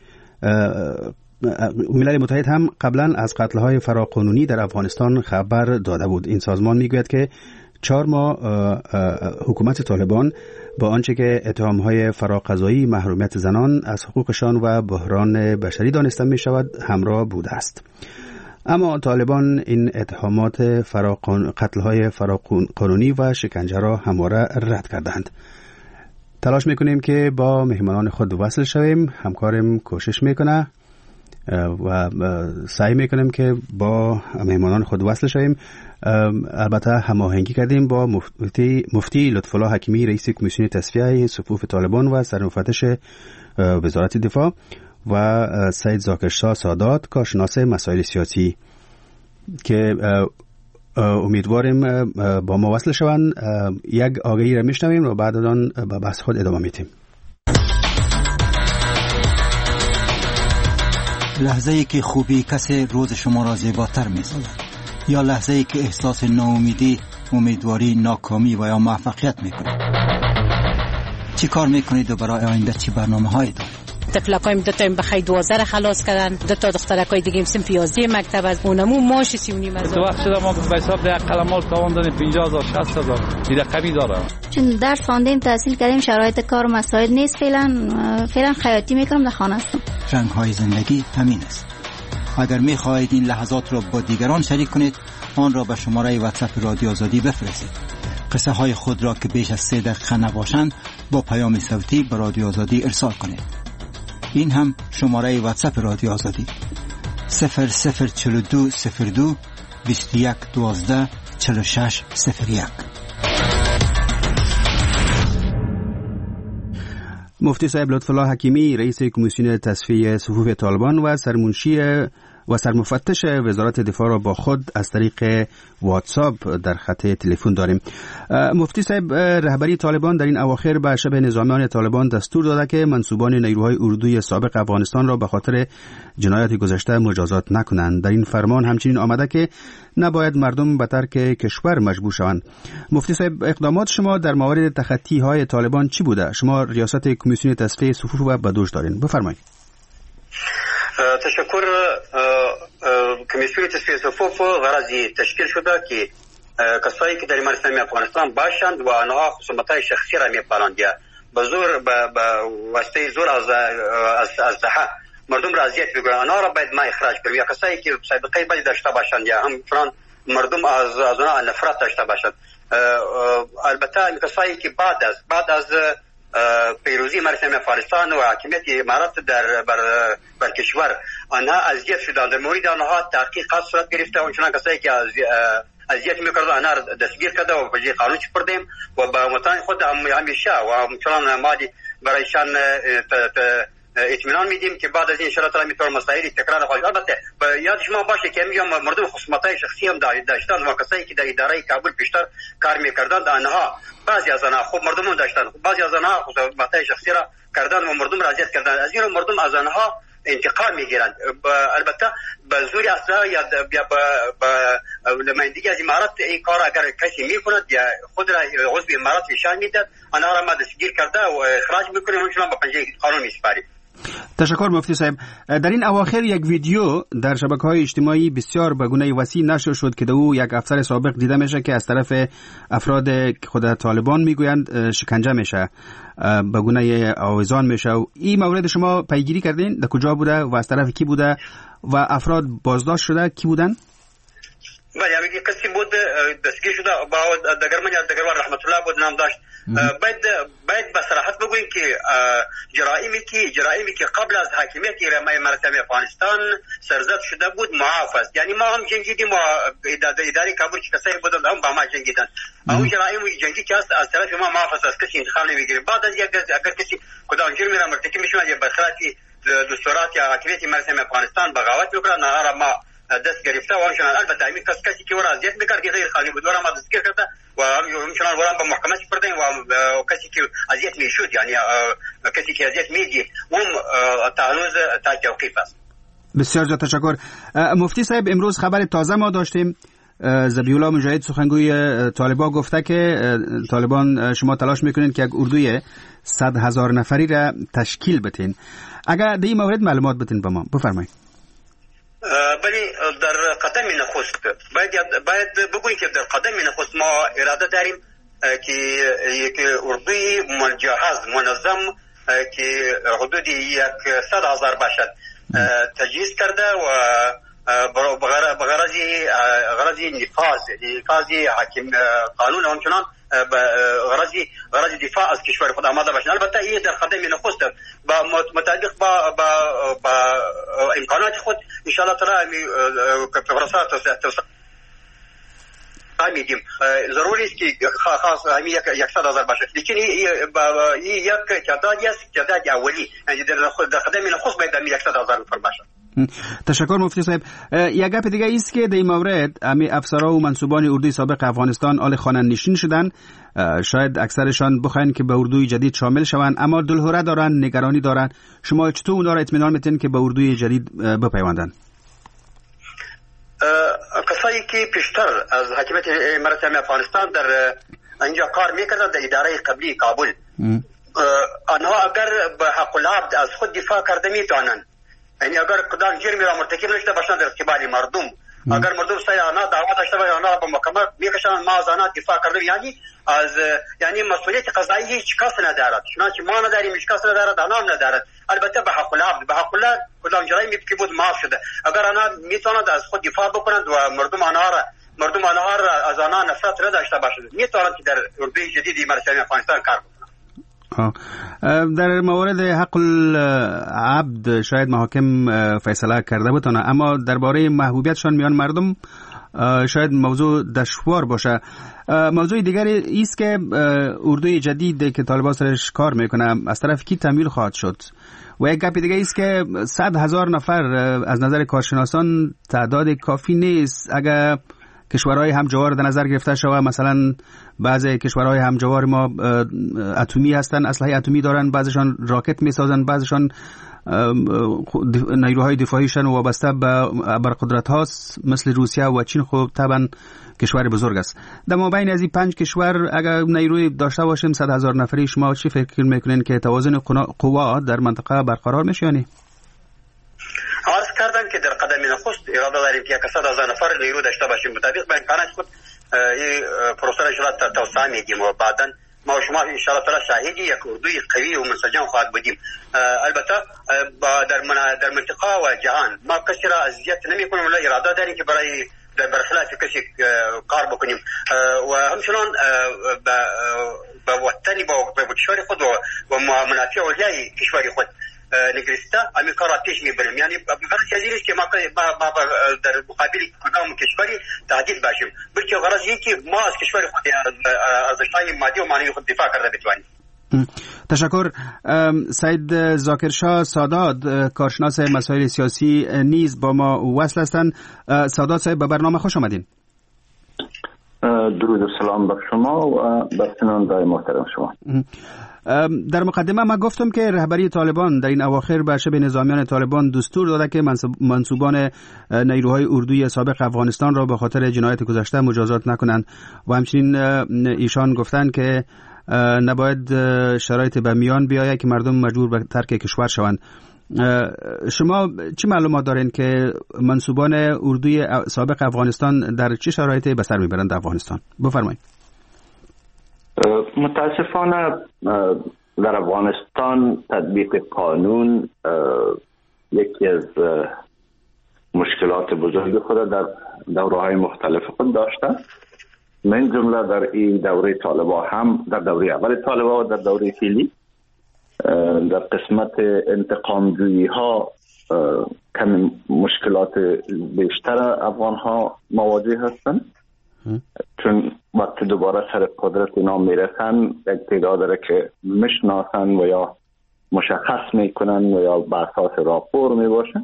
ملل متحد هم قبلا از قتل‌های فراقانونی در افغانستان خبر داده بود. این سازمان میگوید که چهار ماه حکومت طالبان با آنچه که اتهام‌های فراقضایی، محرومیت زنان از حقوقشان و بحران بشری دانسته می شود همراه بوده است. اما طالبان این اتهامات فراقان... قتل‌های فراقانونی و شکنجه را همواره رد کردند. تلاش میکنیم که با مهمانان خود وصل شویم. همکارم کوشش میکنه و سعی میکنیم که با مهمانان خود وصل شویم. البته هماهنگی کردیم با مفتی, مفتی لطفالله حکیمی، رئیس کمیسیون تصفیه صفوف طالبان و سرمفتش وزارت دفاع، و سید زاکرشاه سادات، کارشناس مسائل سیاسی، که امیدواریم با ما وصل شوند. یک آگهی را میشنویم و بعد از آن با بحث خود ادامه میدیم. لحظه ای که خوبی کسی روز شما را زیباتر می‌سازد، یا لحظه ای که احساس ناامیدی، امیدواری، ناکامی و یا موفقیت میکنید. چی کار میکنید و برای آینده چی برنامه‌هایی دارید؟ تفلکایم دو تا بخای دوازده خلاص کردن، دو تا دخترکای دیگه سنف یازده مکتب از اونمو ماش سی و نیم هزار. تو وقت شده ما به حساب ده قلمال تواندن پنجاه هزار شصت هزار دیگه قبی داره. چون درس خواندیم، تحصیل کردیم، شرایط کار و مساعد نیست. فعلا فعلا خیاطی میکنم، در خانه هستم. رنگ های زندگی همین است. اگر می خواهید این لحظات را با دیگران شریک کنید، آن را به شماره واتساپ رادیو آزادی بفرستید. قصه های خود را که بیش از سه دقیقه نباشند با پیام صوتی به رادیو آزادی ارسال کنید. این هم شماره واتساپ رادیو آزادی صفر صفر چهل و دو صفر دو بیست و یک دوازده چهل و شش صفر یک. مفتی صاحب لطفالله حکیمی، رئیس کمیسیون تصفیه صفوف طالبان و سرمنشی و سرمفتش وزارت دفاع را با خود از طریق واتساپ در خط تلفن داریم. مفتی صاحب، رهبری طالبان در این اواخر به شبه نظامیان طالبان دستور داده که منصوبان نیروهای اردوی سابق افغانستان را به خاطر جنایات گذشته مجازات نکنند. در این فرمان همچنین آمده که نباید مردم به ترک کشور مجبور شوند. مفتی صاحب، اقدامات شما در مورد تخطی های طالبان چی بوده؟ شما ریاست کمیسیون تصفیه صفوف و بدوش دارین، بفرمایید. تشکر. کمیسیون تصفیه صفوف غرضی تشکیل شده که کسایی که در امارت اسلامی افغانستان باشند و آنها خصومت‌های شخصی را می‌پالند یا به زور به واسطه زور از از از ده مردم را اذیت می‌کنند، آنها را باید ما اخراج کنیم. یا کسایی که سابقه بدی داشته باشند یا همچنان مردم از از آنها نفرت داشته باشند. البته کسایی که بعد از بعد از پیروزی امارت اسلامی افغانستان و حاکمیت امارات در بر, بر کشور آنها اذیت شدند، در مورد آنها تحقیقات صورت گرفته و چنان کسایی که اذیت میکردند آنها را دستگیر کرده و به قانون سپردیم و به متان خود همیشه و چنان مادی برایشان اطمینان میدیم که بعد از این ان شاء الله تعالی میتونه مسائل تکرار خواهد. البته یاد شما باشه که میگم مردم خصومت‌های شخصی هم داشتند و کسایی که در اداره کابل پیشتر کار میکردند آنها بعضی از آنها خوب مردم داشتند، بعضی از آنها خصومت‌های شخصی را کردند و مردم را اذیت کردند. از این مردم از آنها انتقام میگیرند. البته به زور اصلا یا به نمایندگی از امارات این کار اگر کسی میکند یا خود را عضو امارات نشان میداد آنها را ما دستگیر کرده و اخراج میکنیم و چنان به پنجه قانون میسپاریم. تشکر مفتی صاحب. در این اواخر یک ویدیو در شبکه‌های اجتماعی بسیار به گونه وسیع نشر شد که او یک افسر سابق دیده میشه که از طرف افراد خود طالبان میگویند شکنجه میشه، به گونه آویزان میشه. این مورد شما پیگیری کردین؟ در کجا بوده و از طرف کی بوده و افراد بازداشت شده کی بودن؟ بله، یعنی کسی بود دستگیر شده با دگرمن یا دگروار رحمت الله بود نام داشت. باید باید به صراحت بگوییم که جرائمی که جرائمی که قبل از حاکمیت امارت اسلامی افغانستان سرزد شده بود معاف است. یعنی ما هم جنگیدیم و اداره کابل که کسایی بودند هم با ما جنگیدن. اون جرایم جنگی که است از طرف ما معاف است، از کسی انتخاب نمیگیره. بعد از یک اگر کسی کدام جرمی را مرتکب میشه یا به خلاف دستورات یا حاکمیت امارت اسلامی افغانستان بغاوت میکنه، نه ما دست گرفته و همچنان البته همین کس کسی که ورا اذیت میکرد غیر قانونی بود ورا ما دستگیر کرده و همچنان ورا به محکمه سپردیم و کسی که اذیت میشد یعنی کسی که اذیت میگی اون تعرض تا توقیف است. بسیار زیاد تشکر. مفتی صاحب، امروز خبر تازه ما داشتیم، ذبیح الله مجاهد سخنگوی طالبان گفته که طالبان شما تلاش میکنین که یک اردوی صد هزار نفری را تشکیل بتین. اگر در این مورد معلومات بتین به ما بفرمایید. بلی در قدم نخست باید باید بگوییم که در قدم نخست ما اراده داریم که یک اردوی مجهز منظم که حدود یک صد هزار باشد تجهیز کرده و بغرضی غرضی نفاذ نفاذ حاکم قانون همچنان غرضی غرضی دفاع از کشور خود آماده باشند. البته این در قدم نخست با مطابق با با با امکانات خود ان شاء الله تعالی پروسه توسعه میدیم. ضروری است که خاص همین یک صد هزار باشه، لیکن این یک تعدادی است، تعداد اولی، یعنی در قدم نخست باید یک صد هزار نفر باشه. تشکر مفتی صاحب. یک گپ دیگه است که در این مورد امی افسرها و منصوبان اردوی سابق افغانستان آل خوانندنشین شدن، شاید اکثرشان بخواین که به اردوی جدید شامل شوند، اما دلهوره دارن، نگرانی دارن. شما چطور اونا را اطمینان میتین که به اردوی جدید بپیوندن؟ کسایی که پیشتر از حاکمیت امارت اسلامی افغانستان در اینجا کار میکردند در اداره قبلی کابل، آنها اگر به حق العبد از خود دفاع کرده میتوانند، یعنی اگر کدام جرمی را مرتکب نشده باشند در قبال مردم، اگر مردم سای آنها دعوا داشته باشند آنها به محکمه میکشند، ما از آنها دفاع کردیم، یعنی از یعنی مسئولیت قضایی هیچ کس ندارد، چنانچه ما نداریم هیچ کس ندارد، آنها هم ندارد. البته به حق العبد به حق الله کدام جرایم که بود معاف شده. اگر آنها میتونند از خود دفاع بکنند و مردم آنها را مردم آنها را از آنها نفرت نداشته باشند، میتونند که در اردوی جدید مرکزی افغانستان کار بکنند. در مورد حق العبد شاید محاکم فیصله کرده بتونه، اما درباره محبوبیتشان میان مردم شاید موضوع دشوار باشه. موضوع دیگری است که اردوی جدید که طالبان سرش کار میکنه از طرف کی تمویل خواهد شد، و یک گپ دیگه است که صد هزار نفر از نظر کارشناسان تعداد کافی نیست. اگر کشورهای همجوار در نظر گرفته شود، مثلا بعضی کشورهای همجوار ما اتمی هستن، اسلحه اتمی دارن، بعضیشان راکت میسازن، بعضیشان نیروهای دفاعیشان وابسته به ابرقدرت هاست مثل روسیه و چین. خب طبعا کشور بزرگ است. در مابین از این پنج کشور اگر نیروی داشته باشیم صد هزار نفری، شما چی فکر میکنین که توازن قوا در منطقه برقرار میشه یا نه؟ عرض کردم که در قدم نخست اراده داریم که صد هزار نفر نیرو داشته باشیم. مطابق با امکانات خود این پروسه را انشاءالله توسعه میدیم و بعدا ما و شما انشاءالله تعالی شاهدی یک اردوی قوی و منسجم خواهد بودیم. البته در در منطقه و جهان ما کسی را اذیت نمیکنیم، ولی اراده داریم که برای در برخلاف کسی کار بکنیم و همچنان با وطن با کشور خود و منافع اولیای کشور خود نگرسته همین کار را پیش میبریم. یعنی غرض از این است که ما در مقابل کدام کشوری تهدید باشیم، بلکه غرض این که ما از کشور خود ارزش‌های مادی و معنوی خود دفاع کرده بتوانیم. تشکر. سید ذاکرشاه سادات، کارشناس مسائل سیاسی نیز با ما وصل هستند. سادات صاحب به برنامه خوش آمدین. درود و سلام بر شما و بر شنوندگان محترم شما. در مقدمه ما گفتم که رهبری طالبان در این اواخر به شبه نظامیان طالبان دستور داده که منصوبان نیروهای اردوی سابق افغانستان را به خاطر جنایت گذشته مجازات نکنند و همچنین ایشان گفتند که نباید شرایط به میان بیاید که مردم مجبور به ترک کشور شوند. شما چه معلومات دارین که منصوبان اردوی سابق افغانستان در چه شرایطی به سر میبرند افغانستان؟ بفرمایید. متاسفانه در افغانستان تطبیق قانون یکی از مشکلات بزرگ خود در دوره‌های مختلف خود داشته. من جمله در این دوره طالبان هم در دوره اول طالبان و در دوره فعلی در قسمت انتقام جویی ها کم مشکلات بیشتر افغان ها مواجه هستند، چون وقتی دوباره سر قدرت اینا میرسن یک تعداد داره که میشناسن و یا مشخص میکنن و یا بر اساس راپور میباشن.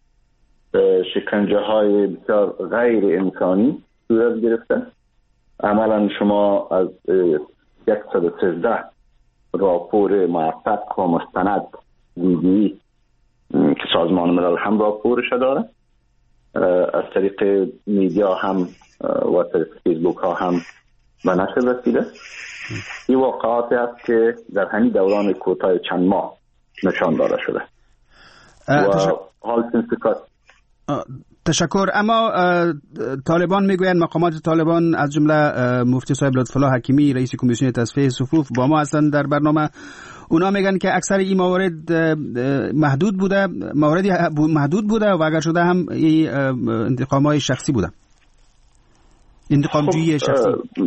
شکنجه های بسیار غیر انسانی صورت گرفته. عملا شما از صد و سیزده راپور موثق و مستند ویدیویی که سازمان ملل هم راپورش داره، از طریق میدیا هم و طریق فیسبوک ها هم به نشر رسیده. این واقعاتی است که در همین دوران کوتاه چند ماه نشان داده شده و حال سنسکات. تشکر. اما طالبان میگویند، مقامات طالبان از جمله مفتی صاحب لطفالله حکیمی رئیس کمیسیون تصفیه صفوف با ما هستند در برنامه، اونا میگن که اکثر این موارد محدود بوده، مواردی محدود بوده و اگر شده هم انتقام‌های شخصی بوده، انتقام جویی شخصی.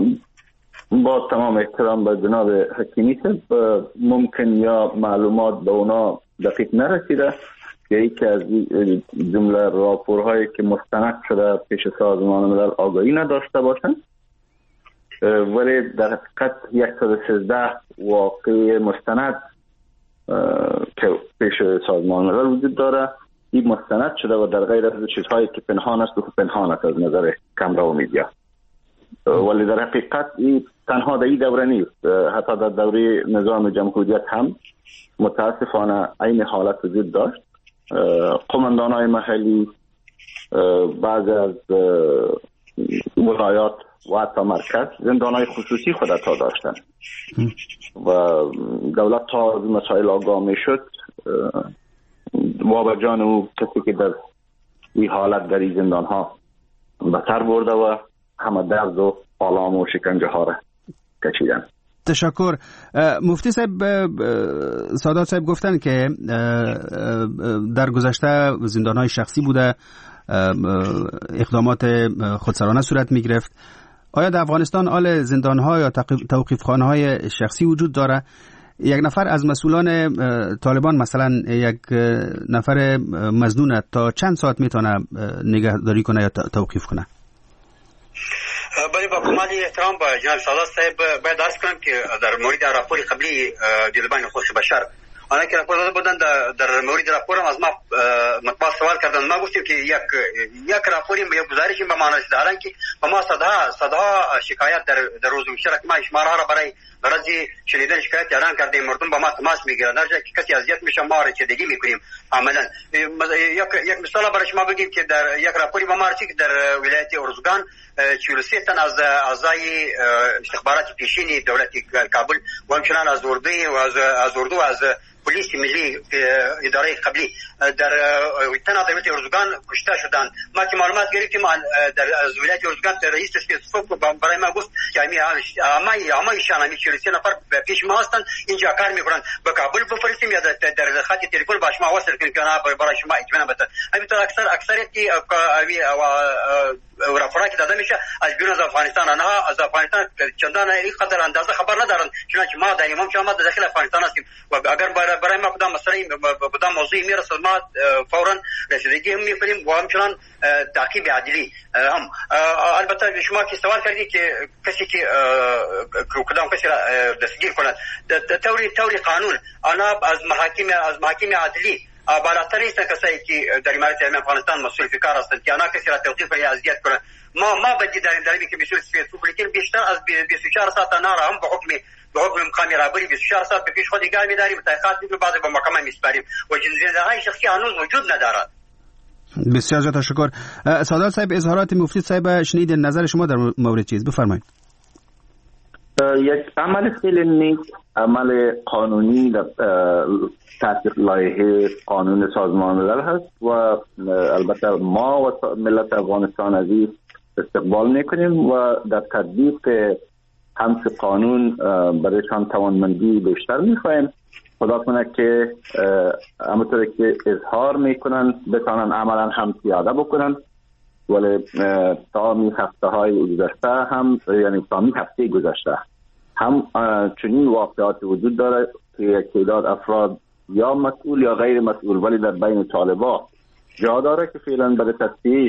با تمام احترام به جناب حکیمی صاحب، ممکن یا معلومات به اونا دقیق نرسیده که یکی از جمله راپورهایی که مستند شده پیش سازمان ملل آگاهی نداشته باشند، ولی در حقیقت صد و سیزده واقعی مستند که پیش سازمان ملل وجود داره، این مستند شده و در غیر از چیزهایی که پنهان است و پنهان است از نظر کامرا و میدیا. ولی در حقیقت این تنها در این دوره نیست، حتی در دوره نظام جمهوریت هم متاسفانه این حالت وجود داشت. قماندان های محلی بعضی از ولایات و حتی مرکز زندان های خصوصی خود تا داشتن و دولت تا مسائل آگاه می شد و به جان او کسی که در این حالت در این زندان ها به سر برده و همه درد و آلام و شکنجه ها را کشیدن. تشکر. مفتی صاحب، سادات صاحب گفتن که در گذشته زندان‌های شخصی بوده، اقدامات خودسرانه صورت می گرفت. آیا در افغانستان آل زندان‌ها یا توقیفخانه‌های شخصی وجود داره؟ یک نفر از مسئولان طالبان، مثلا یک نفر مظنون، تا چند ساعت میتونه نگهداری کنه یا توقیف کنه؟ بله، با کمال احترام با جناب سادات صاحب باید عرض کنم که در مورد راپور قبلی دیدبان حقوق بشر آنها که راپور داده بودند، در مورد راپور هم از ما مطبوع سوال کردند. ما گفتیم که یک یک راپوری یک گزارشی به معنی است، حالان که به ما صدها صدها شکایت در در روز مشترک ما شماره را برای برای شنیدن شکایت اعلان کردیم. مردم با ما تماس میگیرند، هر جایی که کسی اذیت میشه ما رسیدگی میکنیم. عملا یک یک مثال برای شما بگیم که در یک راپوری به ما رسید که در ولایت ارزگان چهل و سه تن از اعضای استخبارات پیشین دولت کابل و همچنان از اردو و از از اردو از پلیس ملی اداره قبلی در تن دولت ارزگان کشته شدند. ما که معلومات گرفتیم در از ولایت ارزگان رئیس اسپیسفوک برای ما گفت که امی امی امی شانمی چهل و سه نفر پیش ما هستند، اینجا کار میکنند، به کابل بفرستیم یا در خط تلفن با شما وصل کنیم که برای شما اطمینان بده. همینطور اکثر اکثریتی و راپورا که داده میشه از بیرون از افغانستان، آنها از افغانستان چندان این قدر اندازه خبر ندارند، چنانچه ما داریم هم ما در داخل افغانستان هستیم و اگر برای ما کدام مسئله کدام موضوعی میرسد ما فورا رسیدگی هم میکنیم و همچنان تعقیب عدلی هم. البته شما که سوال کردید که کسی که کدام کسی را دستگیر کند طوری طوری قانون، آنها از محاکم از محاکم عدلی بالاتر نیستن کسایی که در امارات اسلامی افغانستان مسئول فکر هستند که آنها کسی را توقیف کنند یا اذیت کنند. ما ما بدی داریم داریم که بیست و سه لیکن بیشتر از بیست و چهار ساعت آنها را هم به حکم به حکم مقام رهبری بیست و چهار ساعت به پیش خود نگاه می‌داریم، تحقیقات می‌کنیم، بعضی به محکمه می‌سپاریم و جنایت‌های شخصی هنوز وجود ندارد. بسیار زیاد تشکر. سادات صاحب، اظهارات مفتی صاحب شنید، نظر شما در مورد چیز بفرمایید. یک عمل خیلی نیک، عمل قانونی در تحت لایحه قانون سازمان ملل هست و البته ما و ملت افغانستان عزیز استقبال میکنیم و در تطبیق همچه قانون برایشان توانمندی بیشتر میخواهیم. خدا کنه که همونطور که اظهار میکنن بتانن عملا هم پیاده بکنن. ولی تا می هفته های گذشته هم یعنی تا می هفته گذشته هم چنین واقعات وجود داره که یک تعداد افراد یا مسئول یا غیر مسئول ولی در بین طالبا جا داره که فعلا برای تفتیش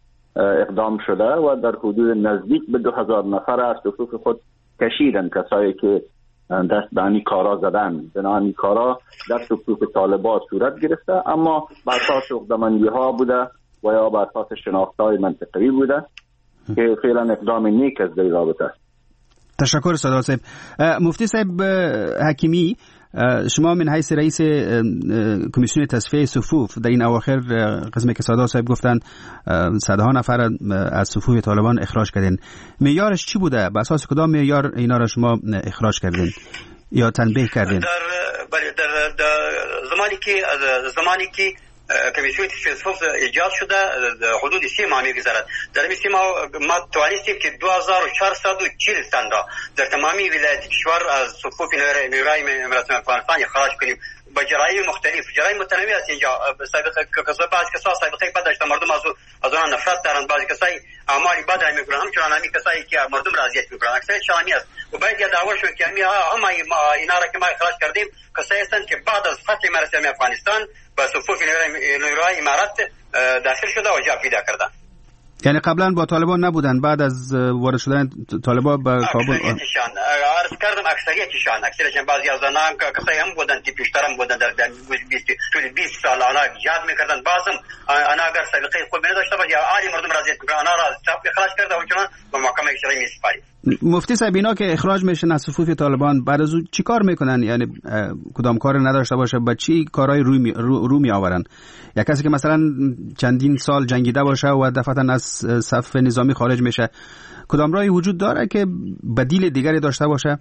اقدام شده و در حدود نزدیک به دو هزار نفر از صفوف خود کشیدن کسایی که دست به این کارا زدن. بنابراین کارا در صفوف طالبا صورت گرفته، اما بر اساس عقده‌مندی ها بوده و یا بر اساس شناخت‌های منطقی بوده که فعلا اقدام نیک از در رابطه است. تشکر سادات صاحب. مفتی صاحب حکیمی، شما من حیث رئیس کمیسیون تصفیه صفوف در این اواخر قسمی که سادات صاحب گفتن صدها نفر از صفوف طالبان اخراج کردین، معیارش چی بوده؟ به اساس کدام معیار اینا را شما اخراج کردین یا تنبیه کردین؟ در در, در زمانی که زمانی که کمیسیون تصفیه صفوف ایجاد شده حدود سه ماه می‌گذرد. در این سه ماه ما توانستیم که دو هزار و چهارصد و چهل تن را در تمامی ولایت کشور از صفوف نیروهای امارات افغانستان اخراج کنیم با جرایم مختلف، جرایم متنوع است. اینجا سابقه کسا بعض کسا سابقه بد داشتن، مردم از از آن نفرت دارند، بعضی کسای اعمال بد میکنند، همچنان همی کسایی که مردم را اذیت میکنند اکثریت شامی است و باید دعوا شد که همی هم اینا را که ما اخراج کردیم کسایی هستند که بعد از فتح امارات افغانستان با صفوف نیروهای امارات داخل شده و جا پیدا کردند. یعنی قبلا با طالبان نبودن، بعد از وارد شدن طالبان به کابل اکثریتشان عرض کردم اکثریتشان اکثریتشان بعضی از آنها کسایی هم بودن که پیشتر هم بودن در بیست سال آنها جهاد میکردن، بعضم آنها اگر سابقه خوب نداشته باشه یا عالی مردم را اذیت میکنن آنها را اخراج کرده و چنان به محکمه شرعی میسپاریم. مفتی صاحب، اینا که اخراج میشن از صفوف طالبان بعد از اون چی کار میکنن؟ یعنی کدام کار نداشته باشه با چی کارهای روی می رو, رو می آورن؟ یا کسی که مثلا چندین سال جنگیده باشه و دفعتا از صف نظامی خارج میشه، کدام راهی وجود داره که بدیل دیگری داشته باشه؟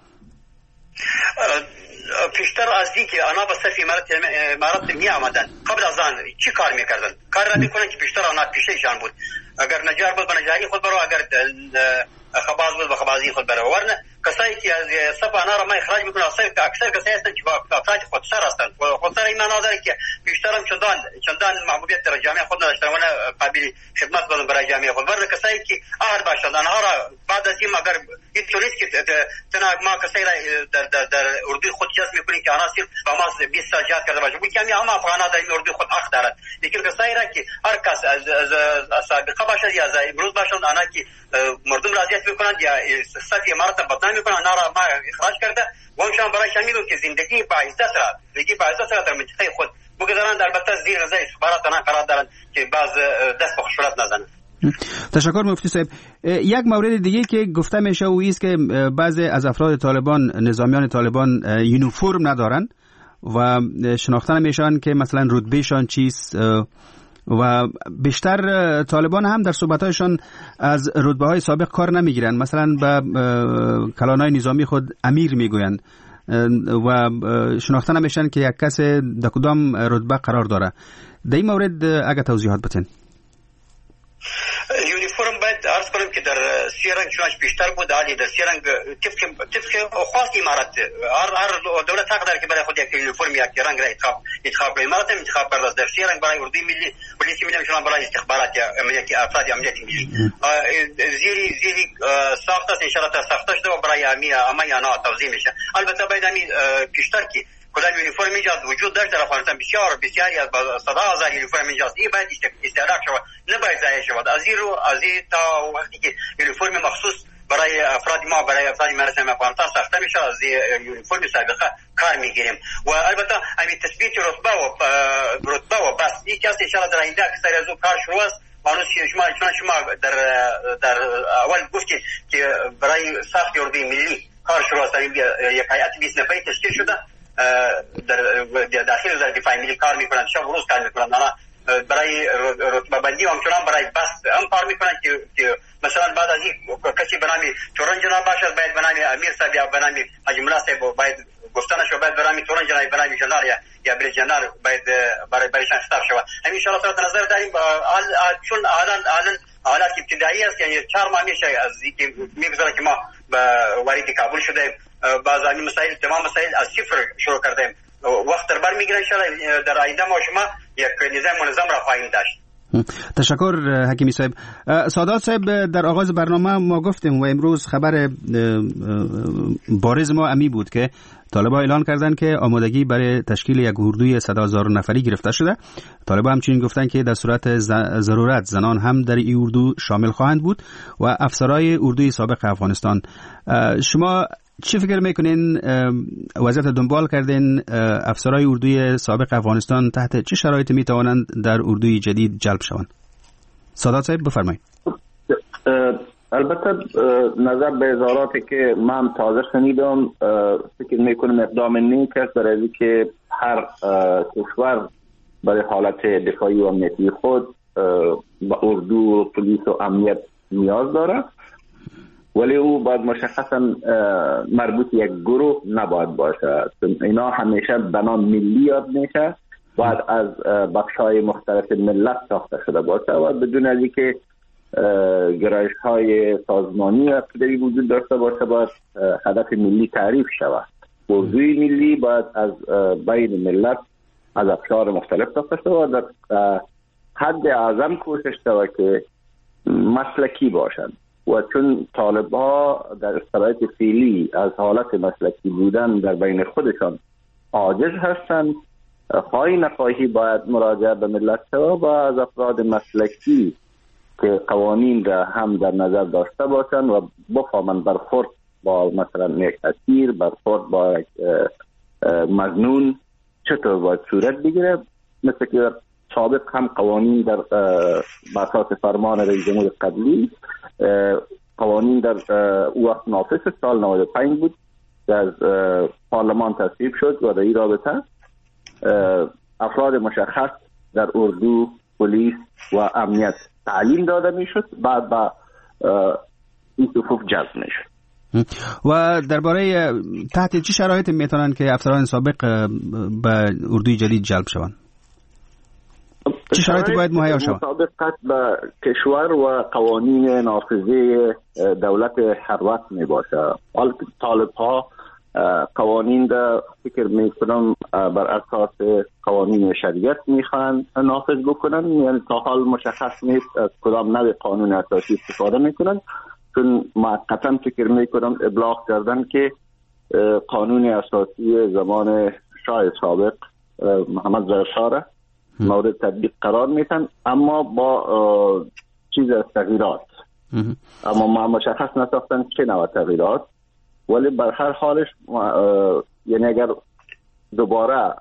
پیشتر از این که آنها به صف امارات می آمدن قبل از آن چی کار میکردن؟ کار را میکنن که پیشتر آنها پیشهشان بود. اگر نجار بود به نجاری خود برو، اگر خباز بود به خبازی خود برو، ورنه کسایی که از صف آنها را ما اخراج میکنه اکثر کسایی هستند که افراد خودسر هستند. خودسر این معنا داره که بیشتر هم چندان چندان محبوبیت در جامعه خود نداشتند و نه قابل خدمت بودند برای جامعه خود. برای کسایی که اهل باشند آنها را بعد از این اگر اینطور نیست که تنها ما کسایی را در در در اردو خود جذب میکنیم که آنها صرف با ما بیست سال جهاد کرده باشند، بلکه همه افغان‌ها در این اردو خود حق دارند. لیکن کسایی را که هر کس از سابقه باشد یا از امروز باشند آنها که مردم را اذیت میکنند یا صف امارت بدنام میکنند آنها را ما اخراج کرده و همچنان برای شمیدون که زندگی با عزت را زندگی با عزت را در منطقه خود بگذارند. البته زیر رضای سفارت آنها قرار دارند که باز دست به خشونت نزنند. تشکر مفتی صاحب. یک مورد دیگه که گفته میشه و است که بعضی از افراد طالبان، نظامیان طالبان یونیفرم ندارن و شناخته نمیشن که مثلا رتبهشان چیست و بیشتر طالبان هم در صحبت‌هایشان از رتبه‌های سابق کار نمیگیرن، مثلا به کلانای نظامی خود امیر میگویند و شناخته نمیشن که یک کس در کدام رتبه قرار داره. در این مورد اگه توضیحات بدین. یونیفرم باید عرض کنم که در سیرنگ چونش بیشتر بود، عالی در سیرنگ طبق طبق خواست امارت هر هر دولت حق داره که برای خود یک یونیفرم یک رنگ را انتخاب انتخاب کنه. امارت هم انتخاب کرده در سیرنگ برای اردوی ملی پلیس ملی هم برای استخبارات یا عملیاتی افراد عملیات ملی زیری زیری ساخت است، ان شاء الله ساخته شده و برای امی اما یا نه توزیع میشه. البته باید امی بیشتر که کدام یونیفرم اینجا وجود داشت در افغانستان بسیار بسیاری از صدا هزار یونیفرم اینجاست. این باید استهلاک شود، نباید ضایع شود. از این رو از این تا وقتی که یونیفرم مخصوص برای افراد ما برای افراد مراسم افغانستان ساخته میشه از یونیفرم سابقه کار میگیریم و البته همین تثبیت رتبه و رتبه و بس یک است ان شاء الله در آینده اکثر از کار شروع است. مانوس شما چون شما در در اول گفتید که برای ساخت اردوی ملی کار شروع است. یک هیئت بیست نفری تشکیل شده در داخل وزارت دفاع ملی کار میکنند، شب و روز کار میکنند. آنها برای رتبه بندی و همچنان برای بست هم کار میکنند که مثلا بعد از این کسی به نام تورن جناب باشد باید به نام امیر صاحب یا به نام حاجی ملا صاحب باید گفتنش باید به نام تورن جناب به نام جنرال یا یا بریج جنرال باید برای برایشان خطاب شود. همین ان شاء الله صورت نظر داریم چون الان الان حالات ابتدایی است، یعنی چهار ماه میشه از اینکه میگذره که ما به وارد کابل شده. بعض از مسائل تمام مسائل از صفر شروع کردیم. وقت در بر میگیره ان شاء الله در آینده ما شما یک نظام منظم را خواهیم داشت. تشکر حکیمی صاحب. سادات صاحب در آغاز برنامه ما گفتیم و امروز خبر بارز ما امی بود که طالبان اعلان کردند که آمادگی برای تشکیل یک اردوی صد هزار نفری گرفته شده. طالبان همچنین گفتند که در صورت ضرورت زنان هم در این اردو شامل خواهند بود و افسرهای اردوی سابق افغانستان. شما چی فکر میکنین؟ وضعیت دنبال کردین افسرهای اردوی سابق افغانستان تحت چه شرایطی میتوانند در اردوی جدید جلب شوند؟ سادات صاحب بفرمایید. البته نظر به اظهاراتی که من تازه شنیدم فکر میکنم اقدام نیک است برای که هر کشور برای حالت دفاعی و امنیتی خود با اردو و پلیس و امنیت نیاز داره، ولی او باید مشخصا مربوط یک گروه نباید باشه. اینا همیشه بنام ملی یاد میشه، باید از بخش‌های مختلف ملت ساخته شده باشه و بدون از اینکه گرایش‌های سازمانی و ابتدایی وجود داشته باشه باید هدف ملی تعریف شود. اردوی ملی باید از بین ملت از ابشار مختلف ساخته شده و در حد اعظم کوشش شود که مسلکی باشند و چون طالب‌ها در شرایط فعلی از حالت مسلکی بودن در بین خودشان عاجز هستند، خواهی نخواهی باید مراجعه به ملت شود و از افراد مسلکی که قوانین را هم در نظر داشته باشند و بفهمند برخورد با مثلا یک اسیر، برخورد با یک مظنون چطور باید صورت بگیره. مثل که سابق هم قوانین در اساس فرمان رئیس جمهور قبلی قوانین در او وقت نافذ سال نود و پنج بود که از پارلمان تصویب شد و در این رابطه افراد مشخص در اردو، پلیس و امنیت تعلیم داده میشد، بعد با این صفوف جذب میشد. و درباره تحت چه شرایطی میتونن که افسران سابق به اردوی جدید جلب شوند؟ چه شرایطی باید مهیا شود؟ مطابقت به کشور و قوانین نافذه دولت هر وقت می باشه. حال طالب ها قوانین دا فکر می کنم بر اساس قوانین شریعت می خوان نافذ بکنن، یعنی تا حال مشخص نیست از کدام نوع قانون اساسی استفاده می کنن، چون موقتا فکر می کنم ابلاغ کردن که قانون اساسی زمان شاه سابق محمد ظاهر شاه مورد تطبیق قرار میتن، اما با چیز از تغییرات، اما ما مشخص نساختن چه نوع تغییرات، ولی بر هر حالش یعنی اگر دوباره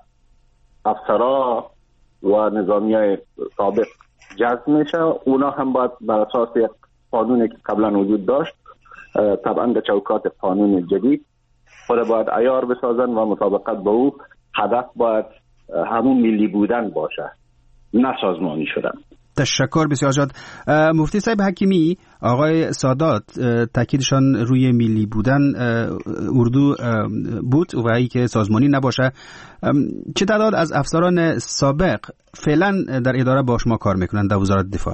افسرا و نظامی های سابق جذب میشه، اونا هم باید بر اساس یک قانونی که قبلا وجود داشت طبعا به چوکات قانون جدید خود باید عیار بسازن و مطابقت با او هدف باید همون ملی بودن باشه، نه سازمانی شدن. تشکر بسیار زیاد. مفتی صاحب حکیمی، آقای سادات تاکیدشان روی ملی بودن اردو بود و ای که سازمانی نباشه. چه تعداد از افسران سابق فعلا در اداره با شما کار میکنند در وزارت دفاع؟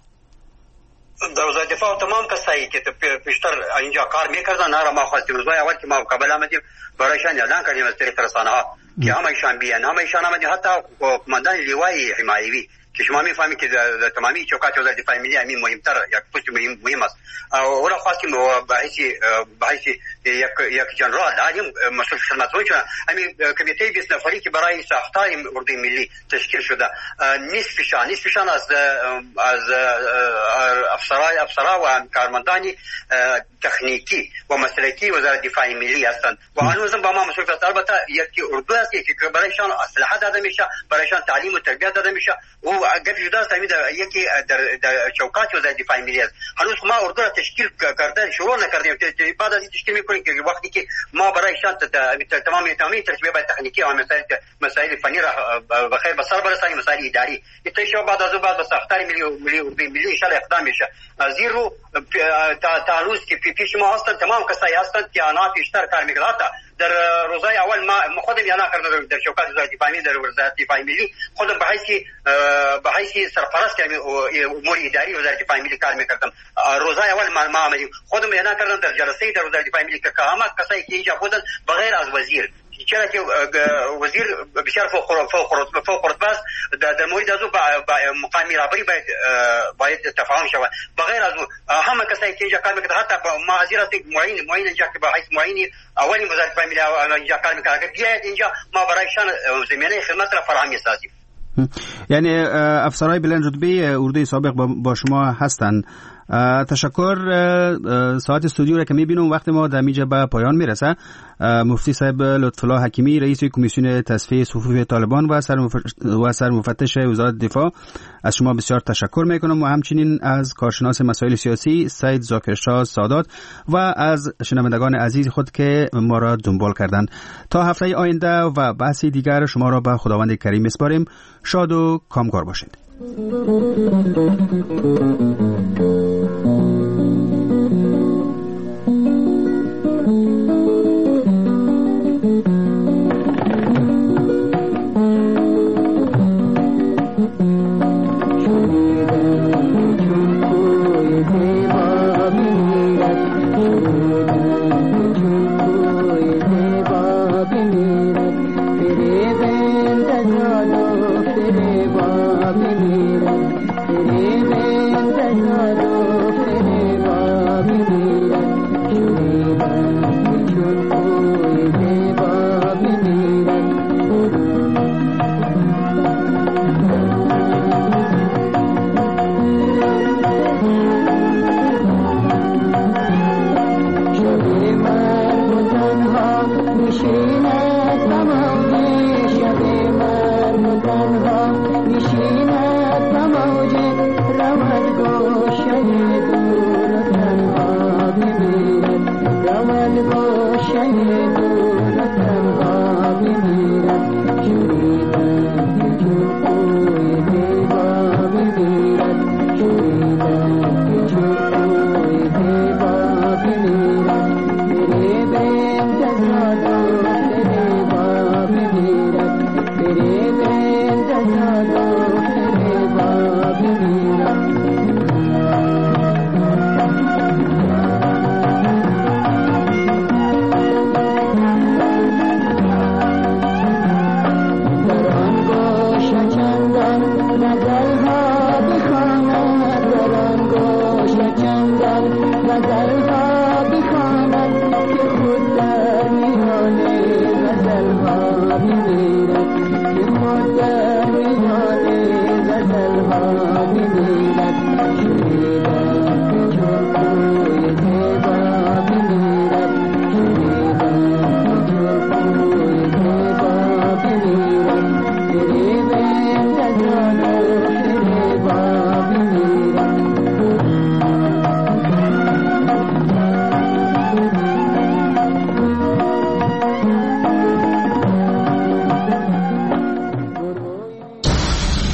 در وزارت دفاع تمام کسایی که پیشتر اینجا کار میکردن هر ما خواستیم روزای اول که ما قبل آمدیم برایشان اعلان کردیم از طریق رسانه ها که همه ایشان بیان، همه ایشان آمدیم، حتی قماندان لیوای حمایوی که شما میفهمید که در تمامی چوکات وزارت دفاع ملی همین مهمتر یک پست مهم مهم است. اونا خواستیم بحث بحث یک یک جنرال عالم مسئول خدمتون شدن، همین کمیته بیست نفری که برای ساختار اردوی ملی تشکیل شده، نصفشان نصفشان از از افسرای افسرا و کارمندان تکنیکی و مسلکی وزارت دفاع ملی هستند و هنوزم با ما مسئول هستند. البته یکی اردو است که برایشان اسلحه داده میشه، برایشان تعلیم و تربیت داده میشه و اگر جدا است همین یکی در در چوکات وزارت دفاع ملی است. هنوز ما اردو را تشکیل کرده شروع نکردیم، بعد از این تشکیل میکنیم که وقتی که ما برایشان تمام تمامی ترتیبات تکنیکی و مسائل مسائل فنی را بخیر به سر برسانیم، مسائل اداری ایتشا بعد از بعد به ساختار ملی ملی اردوی ملی ان شاء الله اقدام میشه. زیرو تا هنوز که پیش ما هستند تمام کسایی هستند که آنها پیشتر کار میکردند. در روزای اول ما خودم اعلان کردم در شوکات وزارت دفاع ملی، در وزارت دفاع ملی خودم به حیث به حیث سرپرست امور اداری وزارت دفاع ملی کار میکردم. روزای اول ما ما آمدیم خودم اعلان کردم در جلسه در وزارت دفاع ملی که همه کسایی که اینجا بودن بغیر از وزیر، چرا که وزیر بسیار فوق فوق فوق رتبه است، در مورد از مقامی رهبری باید باید تفاهم شود. بغیر از همه کسایی که اینجا کار میکنند، حتی ما حاضر هستیم معین معین اینجا که به حیث معینی اولی وزارت دفاع ملی اینجا کار میکنند، اگر بیاید اینجا ما برایشان زمینه خدمت را فراهم میسازیم. یعنی افسرهای بلند رتبه اردوی سابق با شما هستند. تشکر. ساعت استودیو را که میبینم وقت ما در میجه به پایان میرسه. مفتی صاحب لطفالله حکیمی رئیس کمیسیون تصفیه صفوف طالبان و و سرمفتش وزارت دفاع، از شما بسیار تشکر میکنم و همچنین از کارشناس مسائل سیاسی سید ذاکرشاه سادات و از شنوندگان عزیز خود که ما را دنبال کردند. تا هفته آینده و بحثی دیگر شما را به خداوند کریم میسپاریم. شاد و کامگار باشید. Baby